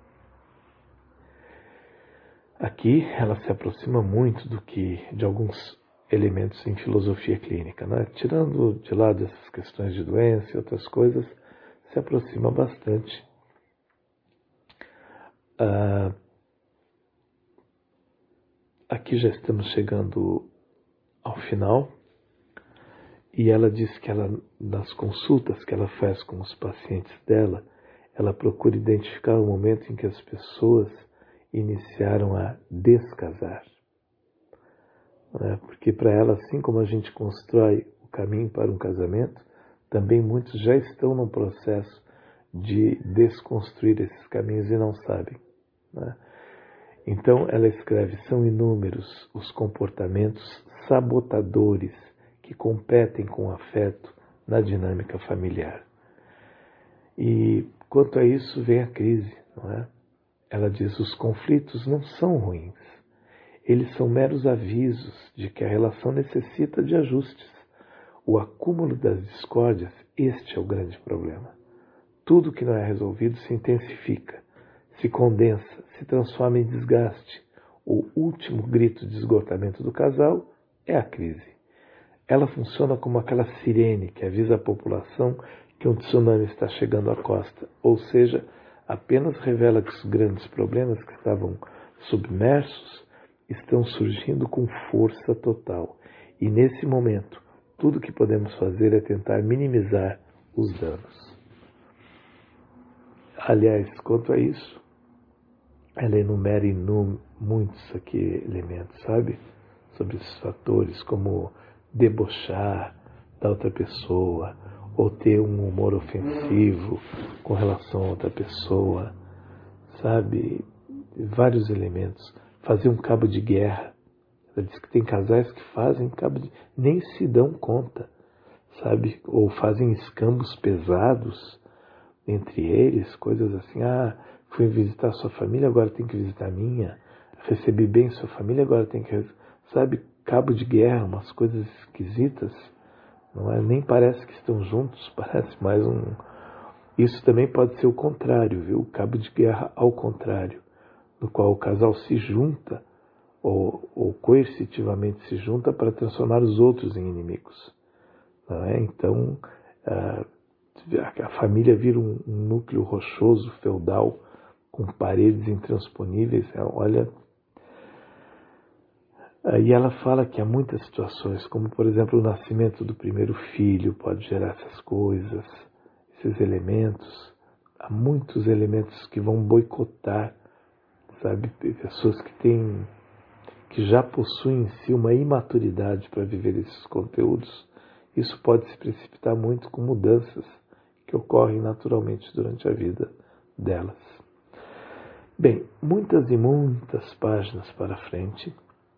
Aqui ela se aproxima muito de alguns elementos em filosofia clínica, né? Tirando de lado essas questões de doença e outras coisas, se aproxima bastante. Aqui já estamos chegando ao final e ela diz que nas consultas que ela faz com os pacientes dela, ela procura identificar o momento em que as pessoas iniciaram a descasar. Porque para ela, assim como a gente constrói o caminho para um casamento, também muitos já estão num processo de desconstruir esses caminhos e não sabem. Então ela escreve, são inúmeros os comportamentos sabotadores que competem com o afeto na dinâmica familiar. E quanto a isso vem a crise, não é? Ela diz, os conflitos não são ruins. Eles são meros avisos de que a relação necessita de ajustes. O acúmulo das discórdias, este é o grande problema. Tudo que não é resolvido se intensifica, se condensa, se transforma em desgaste. O último grito de esgotamento do casal é a crise. Ela funciona como aquela sirene que avisa a população que um tsunami está chegando à costa, ou seja, apenas revela que os grandes problemas que estavam submersos estão surgindo com força total. E nesse momento, tudo o que podemos fazer é tentar minimizar os danos. Aliás, quanto a isso, ela enumera muitos aqui elementos, sabe? Sobre esses fatores, como debochar da outra pessoa, ou ter um humor ofensivo com relação a outra pessoa, sabe? Vários elementos. Fazer um cabo de guerra. Ela diz que tem casais que fazem nem se dão conta, sabe? Ou fazem escambos pesados entre eles, coisas assim, fui visitar sua família, agora tem que visitar a minha, recebi bem sua família, agora tem que, sabe, cabo de guerra, umas coisas esquisitas, não é? Nem parece que estão juntos, parece mais Isso também pode ser o contrário, viu? O cabo de guerra ao contrário, no qual o casal se junta, ou coercitivamente se junta para transformar os outros em inimigos, não é? Então, a família vira um núcleo rochoso, feudal, com paredes intransponíveis. Olha, e ela fala que há muitas situações, como por exemplo o nascimento do primeiro filho pode gerar essas coisas, esses elementos. Há muitos elementos que vão boicotar, sabe, pessoas que já possuem em si uma imaturidade para viver esses conteúdos. Isso pode se precipitar muito com mudanças que ocorrem naturalmente durante a vida delas. Bem, muitas e muitas páginas para frente,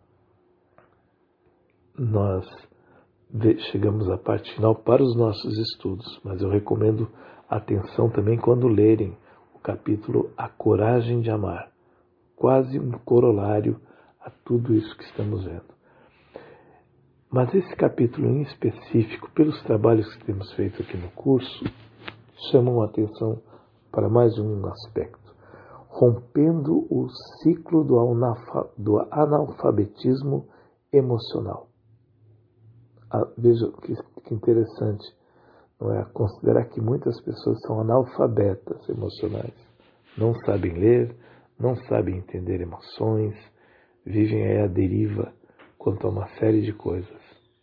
nós chegamos à parte final para os nossos estudos, mas eu recomendo atenção também quando lerem o capítulo A Coragem de Amar, quase um corolário a tudo isso que estamos vendo. Mas esse capítulo em específico, pelos trabalhos que temos feito aqui no curso, chamam a atenção para mais um aspecto. Rompendo o ciclo do analfabetismo emocional. Veja que interessante, não é? Considerar que muitas pessoas são analfabetas emocionais. Não sabem ler, não sabem entender emoções, vivem aí à deriva quanto a uma série de coisas.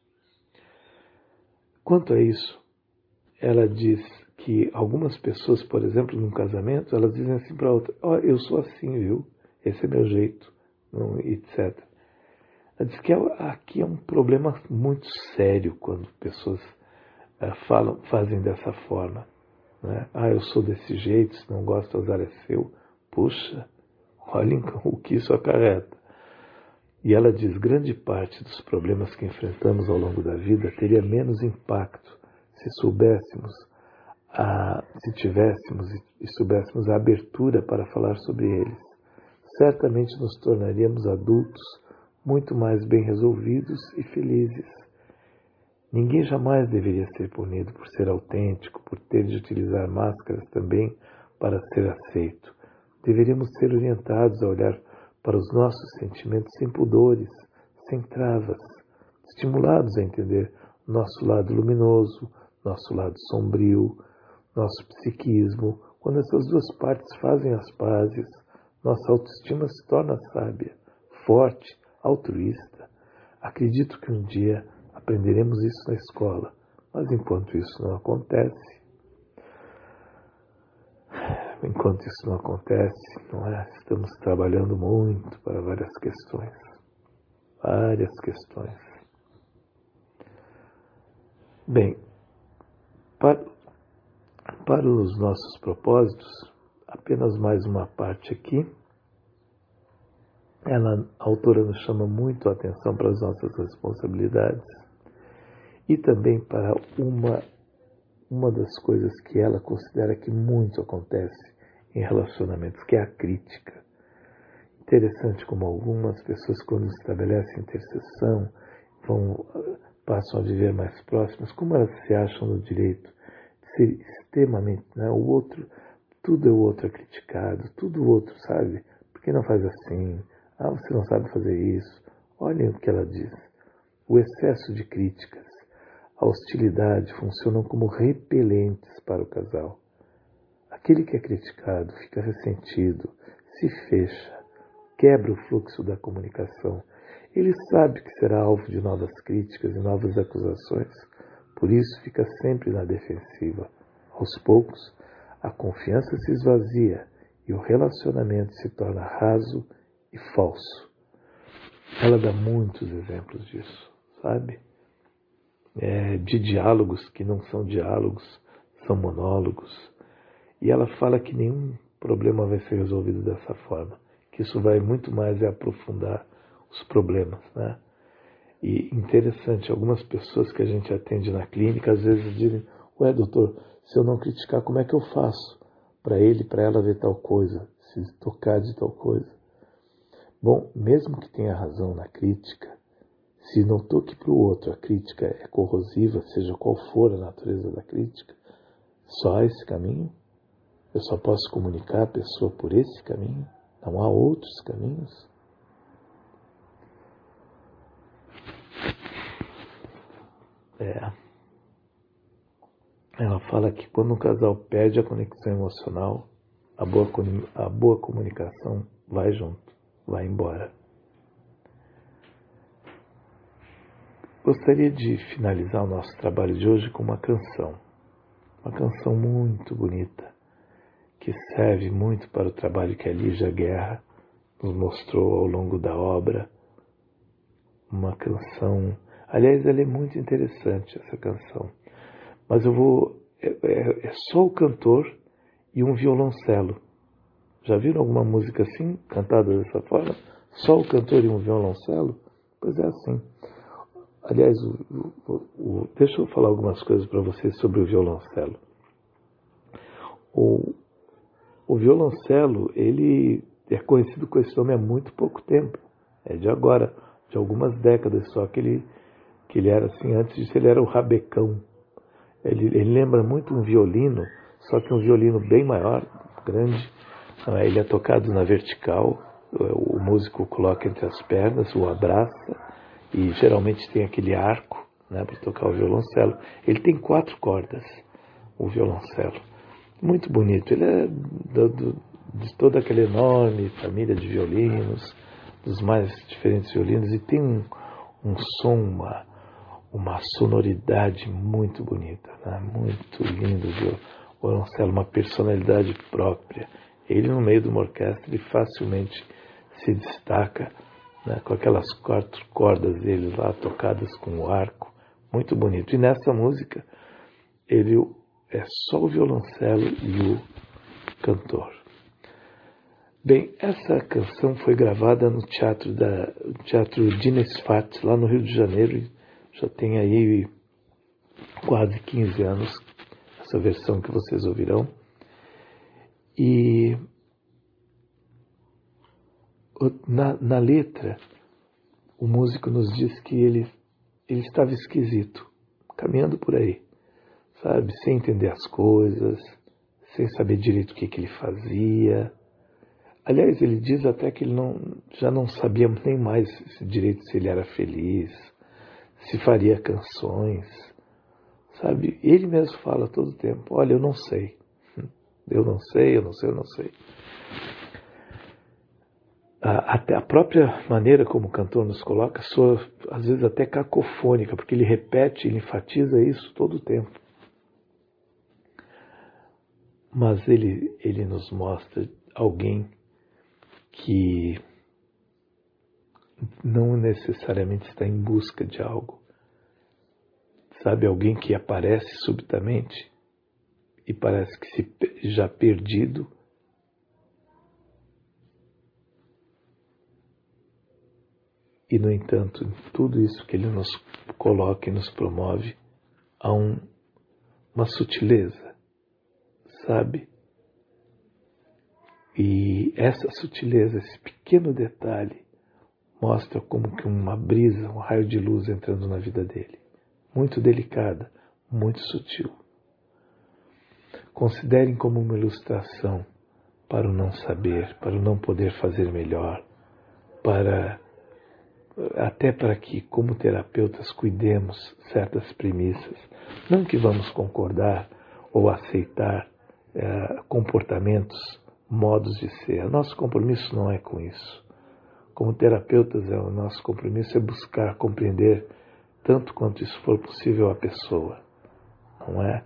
Quanto a isso, ela diz que algumas pessoas, por exemplo, num casamento, elas dizem assim para a outra: eu sou assim, viu? Esse é meu jeito, etc. Ela diz que aqui é um problema muito sério quando pessoas fazem dessa forma. Né? Eu sou desse jeito, se não gosto, azar é seu. Puxa, olhem o que isso acarreta. E ela diz: grande parte dos problemas que enfrentamos ao longo da vida teria menos impacto se tivéssemos e soubéssemos a abertura para falar sobre eles. Certamente nos tornaríamos adultos muito mais bem resolvidos e felizes. Ninguém jamais deveria ser punido por ser autêntico, por ter de utilizar máscaras também para ser aceito. Deveríamos ser orientados a olhar para os nossos sentimentos sem pudores, sem travas, estimulados a entender nosso lado luminoso, nosso lado sombrio, nosso psiquismo. Quando essas duas partes fazem as pazes, nossa autoestima se torna sábia, forte, altruísta. Acredito que um dia aprenderemos isso na escola, mas enquanto isso não acontece, não é? Estamos trabalhando muito para várias questões. Bem, para os nossos propósitos, apenas mais uma parte aqui. A autora nos chama muito a atenção para as nossas responsabilidades e também para uma das coisas que ela considera que muito acontece em relacionamentos, que é a crítica. Interessante como algumas pessoas, quando estabelecem interseção, passam a viver mais próximas, como elas se acham no direito de ser extremamente, né? O outro, tudo é o outro é criticado, tudo o outro, sabe? Por que não faz assim? Você não sabe fazer isso. Olhem o que ela diz. O excesso de críticas, a hostilidade funcionam como repelentes para o casal. Aquele que é criticado fica ressentido, se fecha, quebra o fluxo da comunicação. Ele sabe que será alvo de novas críticas e novas acusações, por isso fica sempre na defensiva. Aos poucos, a confiança se esvazia e o relacionamento se torna raso e falso. Ela dá muitos exemplos disso, sabe? De diálogos que não são diálogos, são monólogos. E ela fala que nenhum problema vai ser resolvido dessa forma, que isso vai muito mais aprofundar os problemas, né? E interessante, algumas pessoas que a gente atende na clínica, às vezes dizem: doutor, se eu não criticar, como é que eu faço para ela ver tal coisa, se tocar de tal coisa? Bom, mesmo que tenha razão na crítica, se notou que para o outro a crítica é corrosiva, seja qual for a natureza da crítica, só há esse caminho? Eu só posso comunicar a pessoa por esse caminho? Não há outros caminhos? Ela fala que quando um casal perde a conexão emocional, a boa comunicação vai junto, vai embora. Gostaria de finalizar o nosso trabalho de hoje com uma canção muito bonita, que serve muito para o trabalho que a Lígia Guerra nos mostrou ao longo da obra. Uma canção, aliás, ela é muito interessante, essa canção, mas é só o cantor e um violoncelo, Já viram alguma música assim, cantada dessa forma? Só o cantor e um violoncelo? Pois é assim. Aliás, deixa eu falar algumas coisas para vocês sobre o violoncelo. O violoncelo, ele é conhecido com esse nome há muito pouco tempo. É de agora, de algumas décadas só que ele era assim. Antes disso ele era o rabecão. Ele lembra muito um violino, só que um violino bem maior, grande. Ele é tocado na vertical, o músico coloca entre as pernas, o abraça, e geralmente tem aquele arco, né, para tocar o violoncelo. Ele tem 4 cordas, o violoncelo. Muito bonito. Ele é de toda aquela enorme família de violinos, dos mais diferentes violinos, e tem um som, uma sonoridade muito bonita, né? Muito lindo o violoncelo, uma personalidade própria. Ele, no meio de uma orquestra, ele facilmente se destaca, né? Com aquelas 4 cordas dele lá tocadas com o arco, muito bonito. E nessa música, ele é só o violoncelo e o cantor. Bem, essa canção foi gravada no Teatro Dinesfat, lá no Rio de Janeiro. Já tem aí quase 15 anos, essa versão que vocês ouvirão. E na letra, o músico nos diz que ele estava esquisito, caminhando por aí, sabe? Sem entender as coisas, sem saber direito o que ele fazia. Aliás, ele diz até que ele já não sabia nem mais direito se ele era feliz, se faria canções, sabe? Ele mesmo fala todo o tempo, olha, eu não sei. Eu não sei. Até a própria maneira como o cantor nos coloca soa, às vezes, até cacofônica, porque ele repete, ele enfatiza isso todo o tempo. Mas ele nos mostra alguém que não necessariamente está em busca de algo. Sabe, alguém que aparece subitamente e parece que já perdido, e no entanto, tudo isso que ele nos coloca e nos promove, há uma sutileza, sabe? E essa sutileza, esse pequeno detalhe, mostra como que uma brisa, um raio de luz entrando na vida dele. Muito delicada, muito sutil. Considerem como uma ilustração para o não saber, para o não poder fazer melhor, até para que, como terapeutas, cuidemos certas premissas. Não que vamos concordar ou aceitar comportamentos, modos de ser. Nosso compromisso não é com isso. Como terapeutas, o nosso compromisso é buscar compreender tanto quanto isso for possível a pessoa, não é?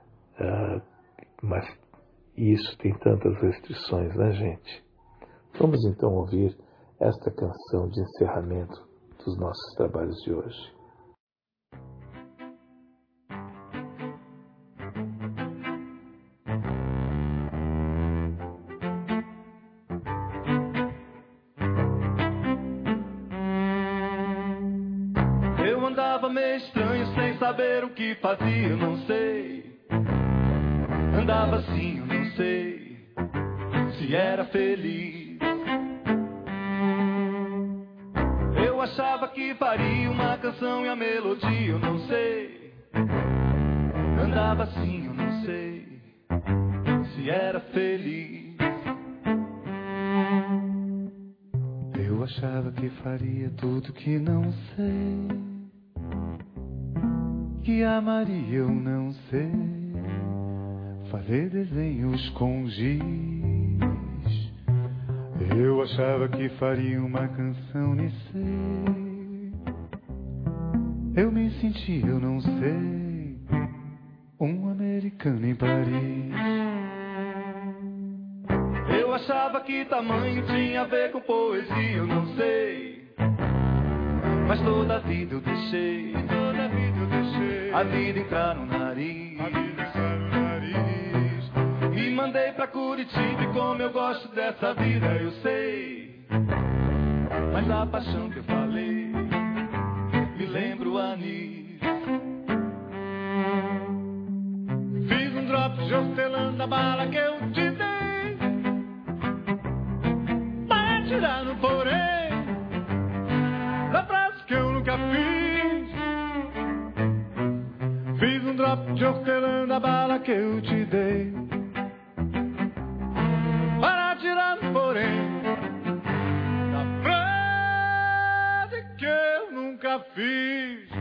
Mas isso tem tantas restrições, né, gente? Vamos então ouvir esta canção de encerramento dos nossos trabalhos de hoje. Eu andava meio estranho, sem saber o que fazia, eu não sei. Andava assim, eu não sei se era feliz. Eu achava que faria uma canção e a melodia, eu não sei. Andava assim, eu não sei se era feliz. Eu achava que faria tudo que não sei, que amaria, eu não sei, fazer desenhos com giz. Eu achava que faria uma canção, nem sei. Eu me senti, eu não sei, um americano em Paris. Eu achava que tamanho tinha a ver com poesia, eu não sei. Mas toda a vida eu deixei, a vida entrar no nariz, me mandei pra Curitiba e como eu gosto dessa vida eu sei. Mas a paixão que eu falei, me lembro anis. Fiz um drop de hortelã da bala que eu te dei, para tirar no porém da frase que eu nunca fiz. Fiz um drop de hortelã da bala que eu te dei, para tirar no porém da frase que eu nunca fiz.